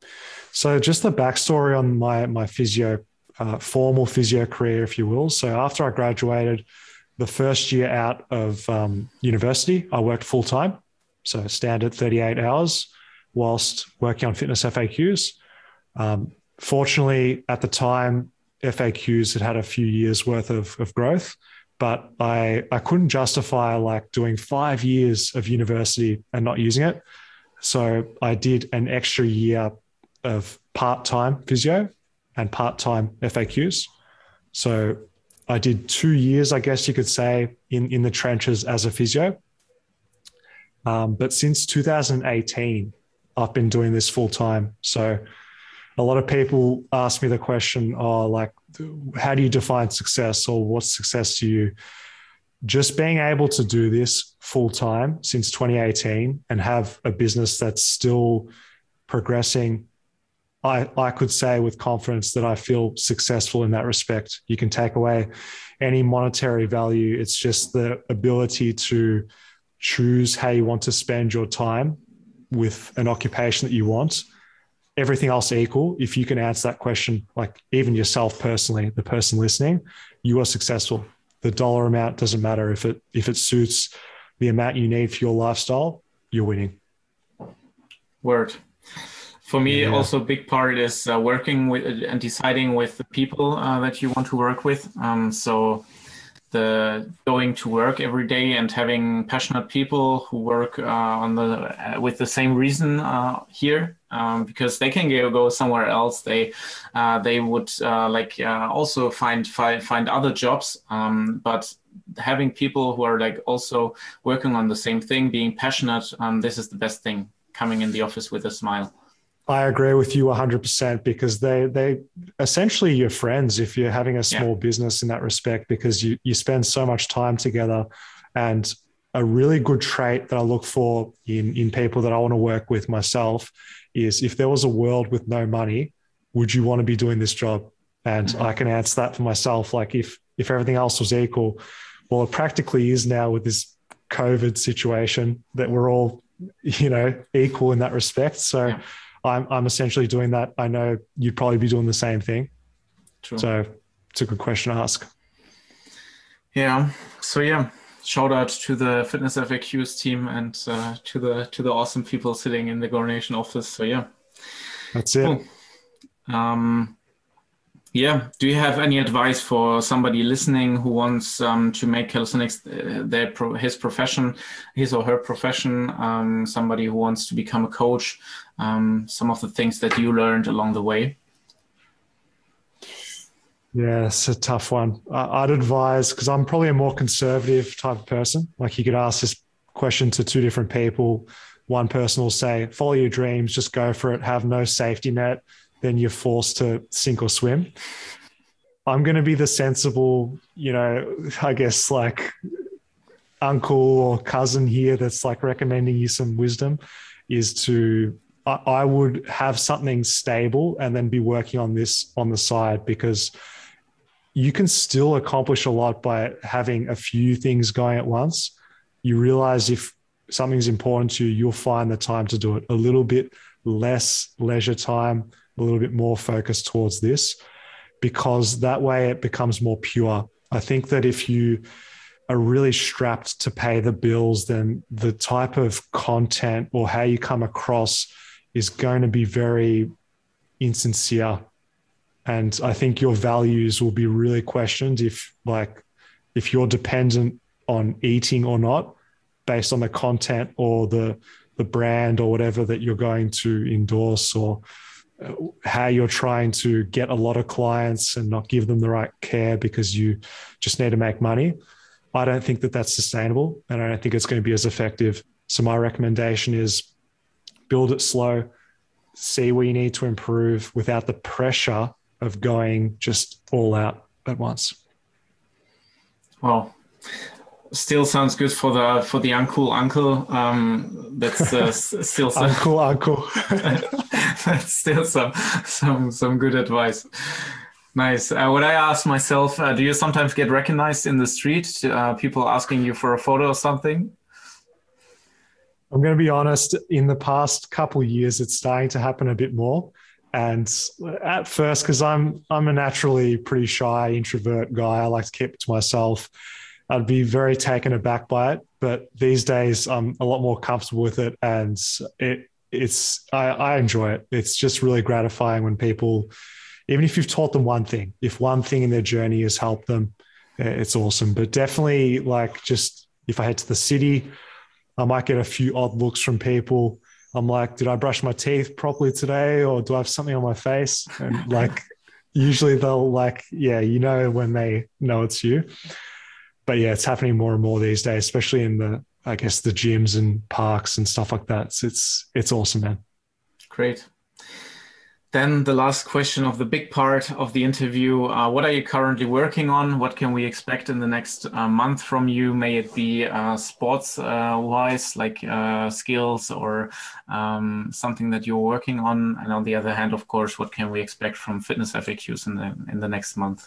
So just the backstory on my physio, formal physio career, if you will. So after I graduated, the first year out of university, I worked full time. So standard 38 hours whilst working on fitness FAQs. Fortunately, at the time, FAQs had a few years worth of growth, but I couldn't justify like doing 5 years of university and not using it. So I did an extra year of part-time physio and part-time FAQs. So I did 2 years, I guess you could say, in the trenches as a physio, But since 2018, I've been doing this full time. So a lot of people ask me the question, oh, like, how do you define success, or what's success to you? Just being able to do this full time since 2018 and have a business that's still progressing, I could say with confidence that I feel successful in that respect. You can take away any monetary value. It's just the ability to choose how you want to spend your time with an occupation that you want. Everything else equal, if you can answer that question, like even yourself personally, the person listening, you are successful. The dollar amount doesn't matter. If it suits the amount you need for your lifestyle, you're winning.
Word. For me, also a big part is working with and deciding with the people that you want to work with. So the going to work every day and having passionate people who work with the same reason here, because they can go somewhere else. They would also find other jobs, but having people who are like also working on the same thing, being passionate, this is the best thing, coming in the office with a smile.
I agree with you 100%, because they essentially your friends if you're having a small business in that respect, because you spend so much time together. And a really good trait that I look for in people that I want to work with myself is, if there was a world with no money, would you want to be doing this job? And I can answer that for myself. Like if everything else was equal, well, it practically is now with this COVID situation that we're all, equal in that respect. So I'm essentially doing that. I know you'd probably be doing the same thing. True. So it's a good question to ask.
Yeah. So shout out to the Fitness FAQs team and to the awesome people sitting in the Go Nation office. So
that's it.
Cool. Do you have any advice for somebody listening who wants to make calisthenics his or her profession, somebody who wants to become a coach, some of the things that you learned along the way?
Yeah, it's a tough one. I'd advise, because I'm probably a more conservative type of person. Like, you could ask this question to two different people. One person will say, follow your dreams, just go for it, have no safety net. Then you're forced to sink or swim. I'm going to be the sensible, I guess like uncle or cousin here that's like recommending you some wisdom, is I would have something stable and then be working on this on the side, because you can still accomplish a lot by having a few things going at once. You realize if something's important to you, you'll find the time to do it. A little bit less leisure time, a little bit more focused towards this, because that way it becomes more pure. I think that if you are really strapped to pay the bills, then the type of content or how you come across is going to be very insincere. And I think your values will be really questioned if you're dependent on eating or not based on the content or the brand or whatever that you're going to endorse, or how you're trying to get a lot of clients and not give them the right care because you just need to make money. I don't think that that's sustainable, and I don't think it's going to be as effective. So my recommendation is build it slow, see where you need to improve without the pressure of going just all out at once.
Well, still sounds good for the uncool uncle. That's still some
uncle.
That's still some good advice. Nice. What I ask myself, do you sometimes get recognized in the street? People asking you for a photo or something?
I'm going to be honest. In the past couple of years, it's starting to happen a bit more. And at first, because I'm a naturally pretty shy introvert guy, I like to keep it to myself, I'd be very taken aback by it. But these days, I'm a lot more comfortable with it, and I enjoy it. It's just really gratifying when people, even if you've taught them one thing, if one thing in their journey has helped them, it's awesome. But definitely, like, just if I head to the city, I might get a few odd looks from people. I'm like, did I brush my teeth properly today, or do I have something on my face? And like, usually they'll like, when they know it's you. But yeah, it's happening more and more these days, especially in I guess, the gyms and parks and stuff like that. So it's awesome, man.
Great. Then the last question of the big part of the interview. What are you currently working on? What can we expect in the next month from you? May it be sports wise, like skills or something that you're working on? And on the other hand, of course, what can we expect from Fitness FAQs in the next month?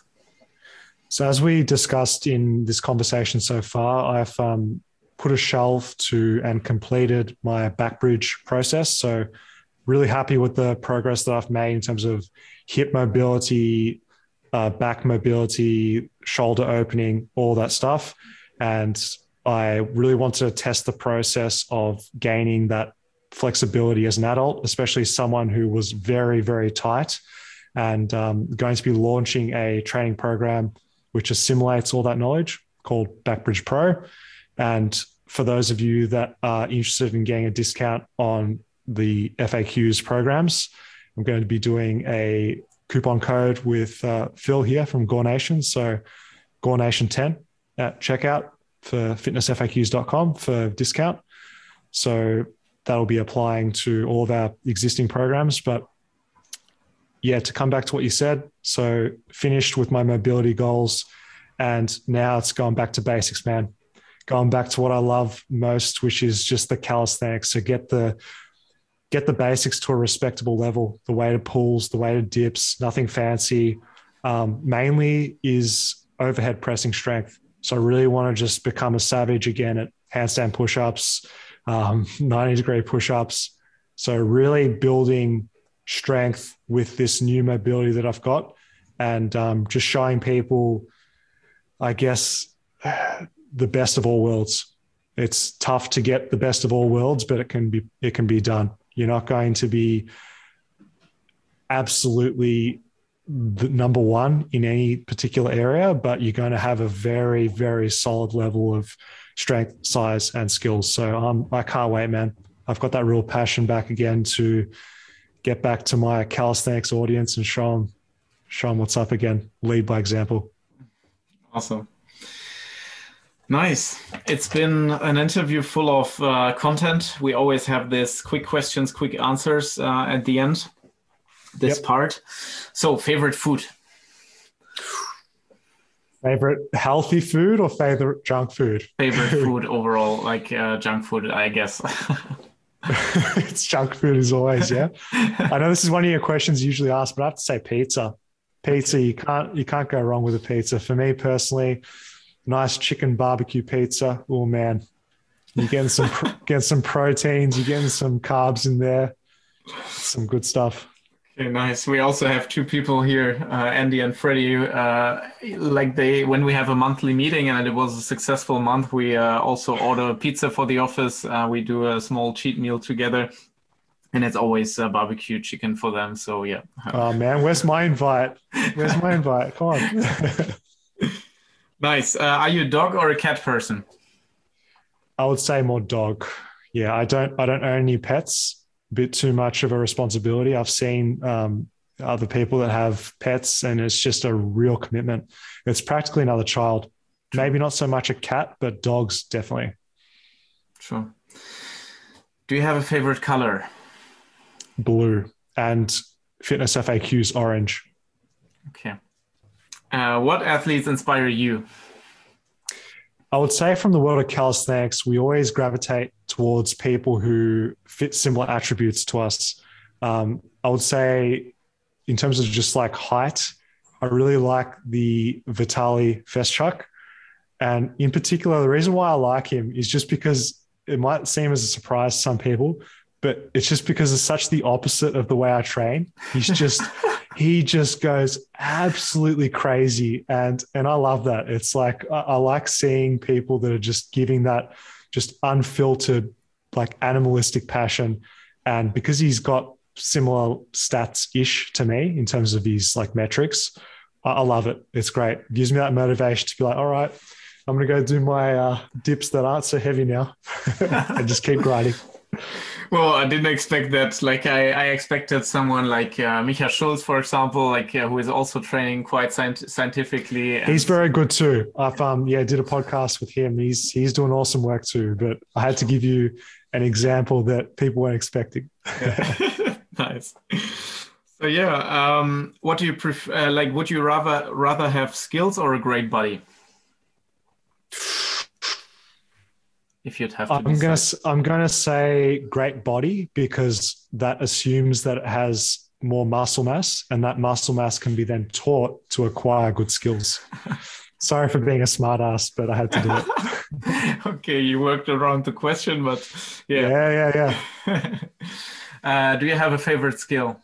So as we discussed in this conversation so far, I've put a shelf to and completed my back bridge process. So really happy with the progress that I've made in terms of hip mobility, back mobility, shoulder opening, all that stuff. And I really want to test the process of gaining that flexibility as an adult, especially someone who was very, very tight, and going to be launching a training program which assimilates all that knowledge, called Backbridge Pro. And for those of you that are interested in getting a discount on the FAQs programs, I'm going to be doing a coupon code with Phil here from Gore Nation. So Gore Nation 10 at checkout for fitnessfaqs.com for discount. So that'll be applying to all of our existing programs. But yeah, to come back to what you said, so finished with my mobility goals, and now it's going back to basics, man. Going back to what I love most, which is just the calisthenics. So get the basics to a respectable level, the weighted pulls, the weighted dips, nothing fancy. Mainly is overhead pressing strength. So I really want to just become a savage again at handstand push-ups, 90-degree push-ups. So really building strength with this new mobility that I've got, and just showing people, I guess, the best of all worlds. It's tough to get the best of all worlds, but it can be done. You're not going to be absolutely the number one in any particular area, but you're going to have a very, very solid level of strength, size, and skills. So I can't wait, man. I've got that real passion back again to get back to my calisthenics audience and show them what's up again. Lead by example.
Awesome. Nice. It's been an interview full of content. We always have this quick questions, quick answers at the end, this part. So favorite food?
Favorite healthy food or favorite junk food?
Favorite food overall, like junk food, I guess.
It's junk food as always, yeah. I know this is one of your questions you usually ask, but I have to say pizza. Pizza, you can't go wrong with a pizza. For me personally, nice chicken barbecue pizza. Oh man, you're getting some proteins, you're getting some carbs in there, some good stuff.
Okay, nice. We also have two people here, Andy and Freddie. When we have a monthly meeting and it was a successful month, we also order pizza for the office. We do a small cheat meal together, and it's always barbecue chicken for them. So yeah.
Oh man, where's my invite? Come on.
Nice. Are you a dog or a cat person?
I would say more dog. Yeah, I don't own any pets. A bit too much of a responsibility. I've seen other people that have pets, and it's just a real commitment. It's practically another child. Maybe not so much a cat, but dogs definitely.
Sure. Do you have a favorite color?
Blue, and Fitness FAQ's orange.
Okay. What athletes inspire you?
I would say from the world of calisthenics, we always gravitate towards people who fit similar attributes to us. I would say in terms of just like height, I really like the Vitaly Festchuk. And in particular, the reason why I like him is just because it might seem as a surprise to some people, but it's just because it's such the opposite of the way I train. He just goes absolutely crazy. And I love that. It's like, I like seeing people that are just giving that just unfiltered, like animalistic passion. And because he's got similar stats-ish to me in terms of his like metrics, I love it. It's great. It gives me that motivation to be like, all right, I'm going to go do my dips that aren't so heavy now and just keep grinding.
Well, I didn't expect that. Like I expected someone like Micha Schulz, for example, like who is also training quite scientifically.
He's
And
very good too. I've did a podcast with him. He's doing awesome work too. But I had to give you an example that people weren't expecting.
yeah. Nice. So yeah, what do you prefer? Like, would you rather have skills or a great body? If you'd have to decide.
I'm gonna say great body because that assumes that it has more muscle mass, and that muscle mass can be then taught to acquire good skills. Sorry for being a smart ass, but I had to do
it. Okay, you worked around the question, but
yeah.
Do you have a favorite skill?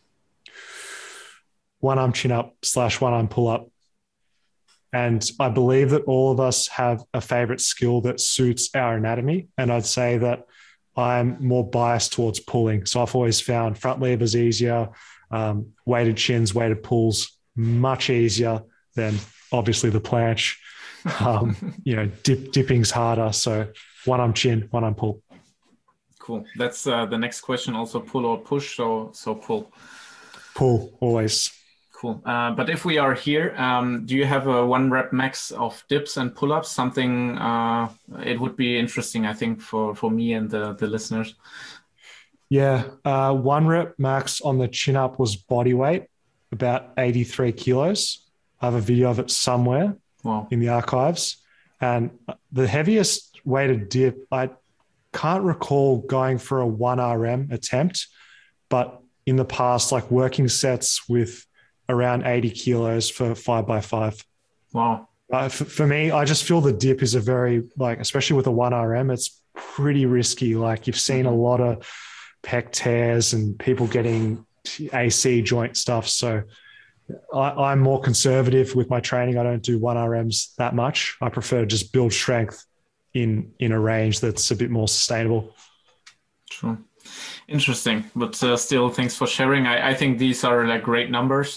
One arm chin up / one arm pull up. And I believe that all of us have a favorite skill that suits our anatomy. And I'd say that I'm more biased towards pulling. So I've always found front levers easier, weighted chins, weighted pulls, much easier than obviously the planche. Dipping's harder. So one arm chin, one arm pull.
Cool. That's the next question. Also pull or push. So pull.
Pull, always.
Cool. But if we are here, do you have a 1 rep max of dips and pull-ups? Something it would be interesting, I think, for me and the listeners.
Yeah. 1 rep max on the chin up was body weight, about 83 kilos. I have a video of it somewhere in the archives. And the heaviest weighted dip, I can't recall going for a 1 RM attempt, but in the past, like working sets with around 80 kilos for 5x5.
Wow.
For me, I just feel the dip is a very, especially with a 1 RM, it's pretty risky. Like you've seen a lot of pec tears and people getting AC joint stuff. So I'm more conservative with my training. I don't do 1 RMs that much. I prefer to just build strength in a range that's a bit more sustainable.
True. Interesting, but still, thanks for sharing. I think these are like great numbers.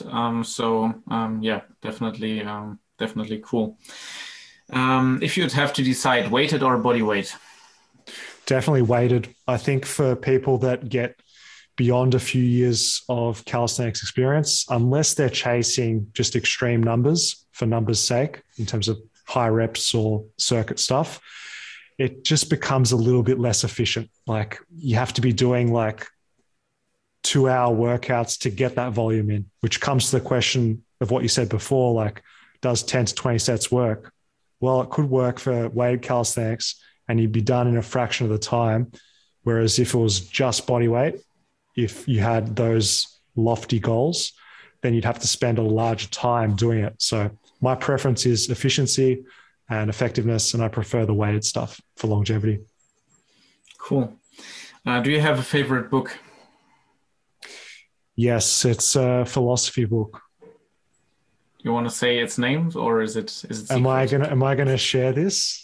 Definitely cool. If you'd have to decide, weighted or body weight?
Definitely weighted. I think for people that get beyond a few years of calisthenics experience, unless they're chasing just extreme numbers for numbers' sake, in terms of high reps or circuit stuff, it just becomes a little bit less efficient. Like you have to be doing 2-hour workouts to get that volume in, which comes to the question of what you said before, like does 10 to 20 sets work? Well, it could work for weighted calisthenics and you'd be done in a fraction of the time. Whereas if it was just body weight, if you had those lofty goals, then you'd have to spend a larger time doing it. So my preference is efficiency and effectiveness, and I prefer the weighted stuff for longevity.
Cool. Do you have a favorite book?
Yes, it's a philosophy book.
You want to say its name, or is it secret?
Am I gonna share this?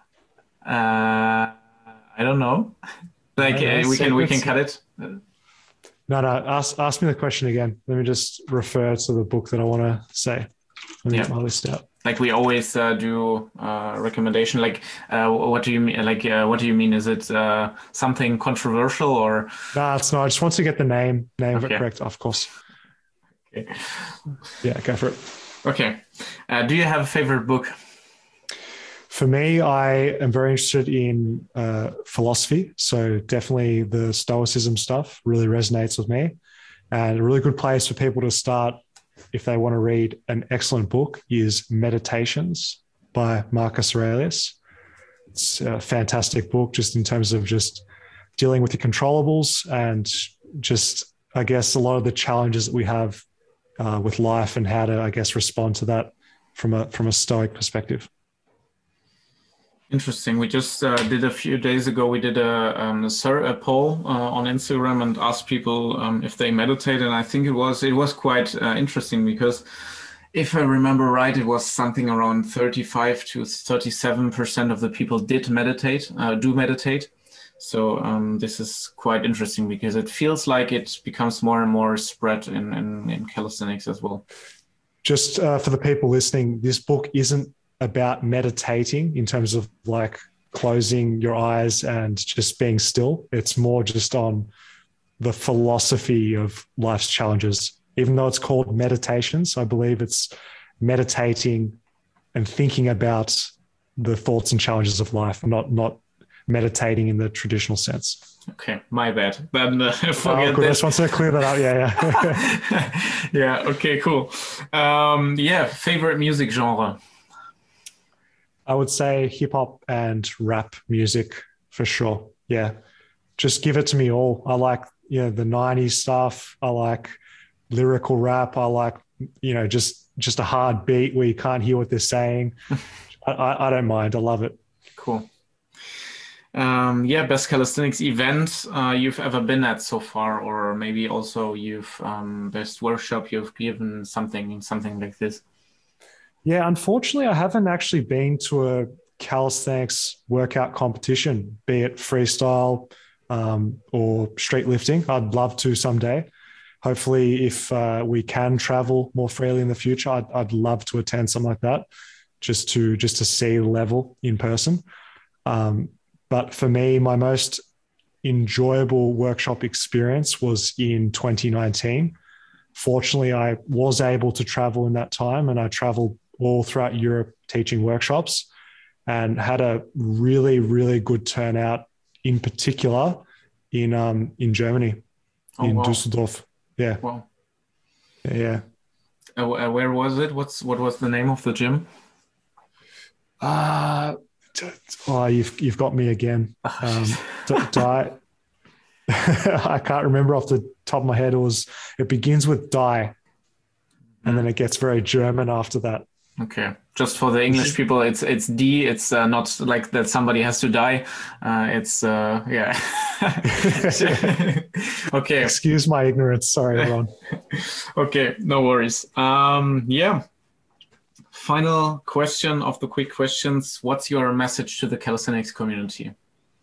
I don't know. We can cut it.
No. Ask me the question again. Let me just refer to the book that I want to say. Let me get my list out.
Like we always do recommendation. What do you mean? What do you mean? Is it something controversial or?
No, it's not. I just want to get the name of it correct. Of course.
Okay.
Yeah, go for it.
Okay. Do you have a favorite book?
For me, I am very interested in philosophy. So definitely the Stoicism stuff really resonates with me. And a really good place for people to start if they want to read an excellent book is Meditations by Marcus Aurelius. It's a fantastic book just in terms of just dealing with the controllables and just, I guess, a lot of the challenges that we have with life and how to, I guess, respond to that from a Stoic perspective.
Interesting. We just did a few days ago, we did a poll on Instagram and asked people if they meditate. And I think it was quite interesting because if I remember right, it was something around 35 to 37% of the people do meditate. So this is quite interesting because it feels like it becomes more and more spread in calisthenics as well.
Just for the people listening, this book isn't about meditating in terms of like closing your eyes and just being still. It's more just on the philosophy of life's challenges. Even though it's called meditations, I believe it's meditating and thinking about the thoughts and challenges of life, not meditating in the traditional sense.
Okay, my bad. Then
forget this. I just want to clear that up.
Yeah. Yeah. Okay. Cool. Favorite music genre?
I would say hip hop and rap music for sure. Yeah, just give it to me all. I like the '90s stuff. I like lyrical rap. I like just a hard beat where you can't hear what they're saying. I don't mind. I love it.
Cool. Best calisthenics event you've ever been at so far, or maybe also you've best workshop you've given, something like this.
Yeah, unfortunately, I haven't actually been to a calisthenics workout competition, be it freestyle or street lifting. I'd love to someday. Hopefully, if we can travel more freely in the future, I'd love to attend something like that, just to see the level in person. But for me, my most enjoyable workshop experience was in 2019. Fortunately, I was able to travel in that time, and I traveled all throughout Europe teaching workshops and had a really, really good turnout, in particular in Germany, in Düsseldorf. Yeah.
Wow.
Yeah.
Where was it? What was the name of the gym?
You've got me again. Die. I can't remember off the top of my head. It begins with die, and then it gets very German after that.
Okay, just for the English people, it's D. It's not like that somebody has to die. Yeah. Okay.
Excuse my ignorance. Sorry, everyone.
Okay, no worries. Yeah. Final question of the quick questions. What's your message to the calisthenics community?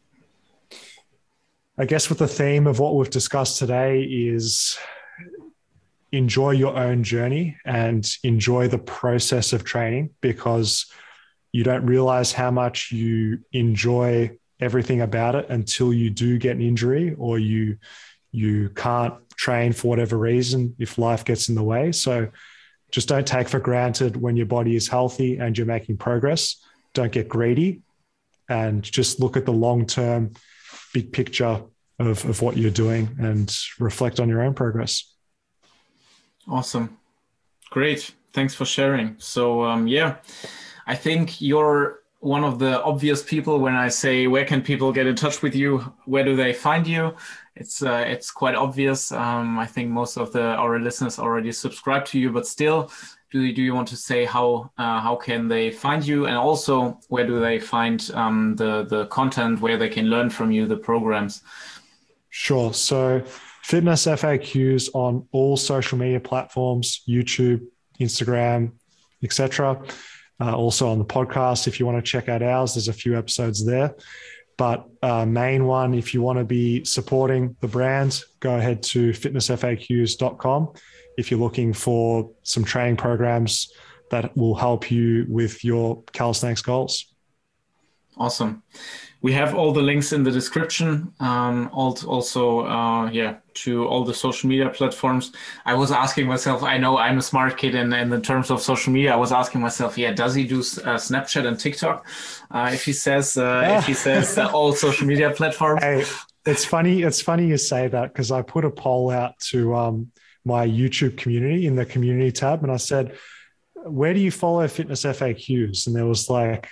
I guess with the theme of what we've discussed today is enjoy your own journey and enjoy the process of training, because you don't realize how much you enjoy everything about it until you do get an injury or you can't train for whatever reason if life gets in the way. So just don't take for granted when your body is healthy and you're making progress. Don't get greedy, and just look at the long-term big picture of what you're doing and reflect on your own progress.
Awesome. Great. Thanks for sharing. So, I think you're one of the obvious people when I say, where can people get in touch with you? Where do they find you? It's quite obvious. I think most of our listeners already subscribe to you, but still, do you want to say how can they find you, and also where do they find the content, where they can learn from you, the programs?
Sure. So Fitness FAQs on all social media platforms, YouTube, Instagram, etc. Also on the podcast, if you want to check out ours, there's a few episodes there. But main one, if you want to be supporting the brand, go ahead to fitnessfaqs.com if you're looking for some training programs that will help you with your calisthenics goals.
Awesome. We have all the links in the description. Also, to all the social media platforms. I was asking myself, I know I'm a smart kid in the terms of social media. I was asking myself, does he do Snapchat and TikTok? If he says all social media platforms.
Hey, it's funny you say that, because I put a poll out to my YouTube community in the community tab, and I said, where do you follow Fitness FAQs? And there was like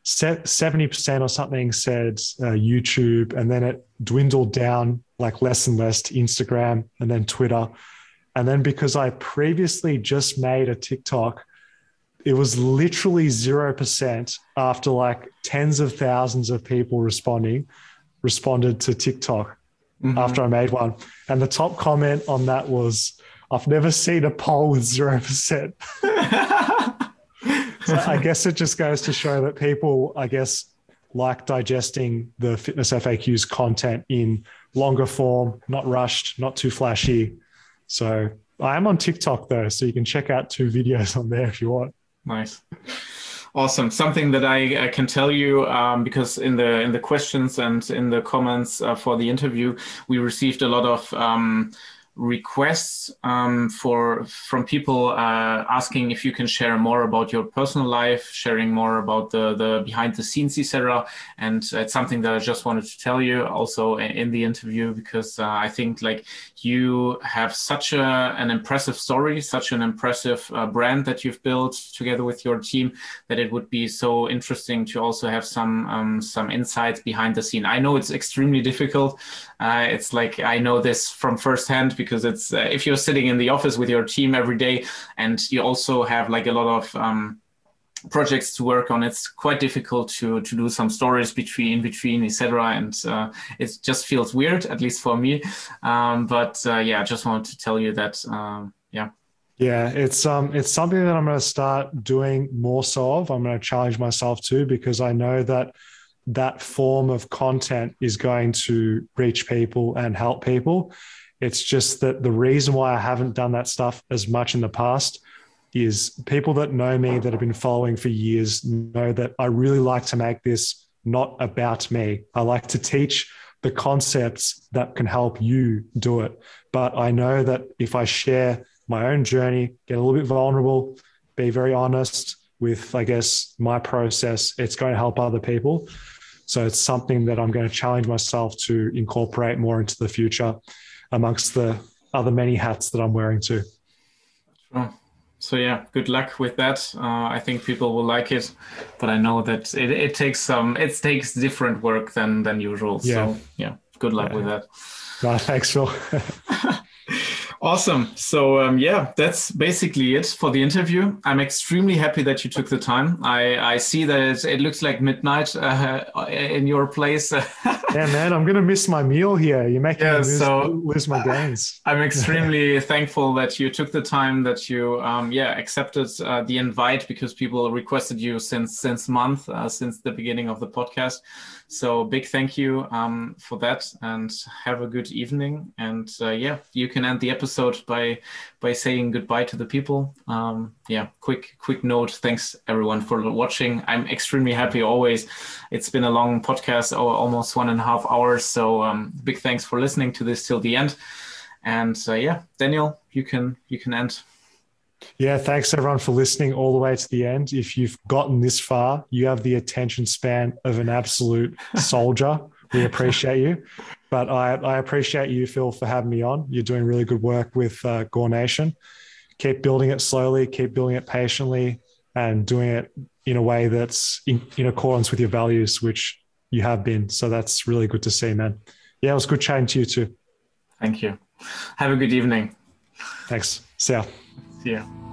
70% or something said YouTube, and then it dwindled down like less and less to Instagram and then Twitter. And then because I previously just made a TikTok, it was literally 0% after like tens of thousands of people responded to TikTok after I made one. And the top comment on that was, I've never seen a poll with 0%. So I guess it just goes to show that people, like digesting the Fitness FAQs content in longer form, not rushed, not too flashy. So I am on TikTok though, so you can check out 2 videos on there if you want.
Nice. Awesome. Something that I can tell you, because in the questions and in the comments for the interview, we received a lot of requests from people asking if you can share more about your personal life, sharing more about the behind the scenes, etc. And it's something that I just wanted to tell you also in the interview, because I think like you have such an impressive story, such an impressive brand that you've built together with your team, that it would be so interesting to also have some insights behind the scene. I know it's extremely difficult. It's like, I know this from firsthand, because it's if you're sitting in the office with your team every day and you also have like a lot of projects to work on, it's quite difficult to do some stories between etc. And it just feels weird, at least for me. But yeah, I just wanted to tell you that
Yeah, it's something that I'm going to start doing more so of. I'm going to challenge myself to, because I know that form of content is going to reach people and help people. It's just that the reason why I haven't done that stuff as much in the past is people that know me, that have been following for years, know that I really like to make this not about me. I like to teach the concepts that can help you do it. But I know that if I share my own journey, get a little bit vulnerable, be very honest with, I guess, my process, it's going to help other people. So it's something that I'm going to challenge myself to incorporate more into the future amongst the other many hats that I'm wearing too.
Sure. So yeah, good luck with that. I think people will like it, but I know that it takes different work than usual.
Yeah.
So yeah, good luck with that.
No, thanks, Phil.
Awesome. So yeah, that's basically it for the interview. I'm extremely happy that you took the time. I see that it looks like midnight in your place.
Yeah, man, I'm going to miss my meal here. You're making me lose my gains.
I'm extremely thankful that you took the time, that you accepted the invite, because people requested you since since the beginning of the podcast. So big thank you for that, and have a good evening. And yeah, you can end the episode by saying goodbye to the people. Quick note. Thanks everyone for watching. I'm extremely happy always. It's been a long podcast, almost 1.5 hours. So big thanks for listening to this till the end. And Daniel, you can end.
Yeah, thanks everyone for listening all the way to the end. If you've gotten this far, you have the attention span of an absolute soldier. We appreciate you. But I appreciate you, Phil, for having me on. You're doing really good work with Gore Nation. Keep building it slowly, keep building it patiently, and doing it in a way that's in accordance with your values, which you have been. So that's really good to see, man. Yeah, it was good chatting to you too.
Thank you. Have a good evening.
Thanks. See ya.
See ya.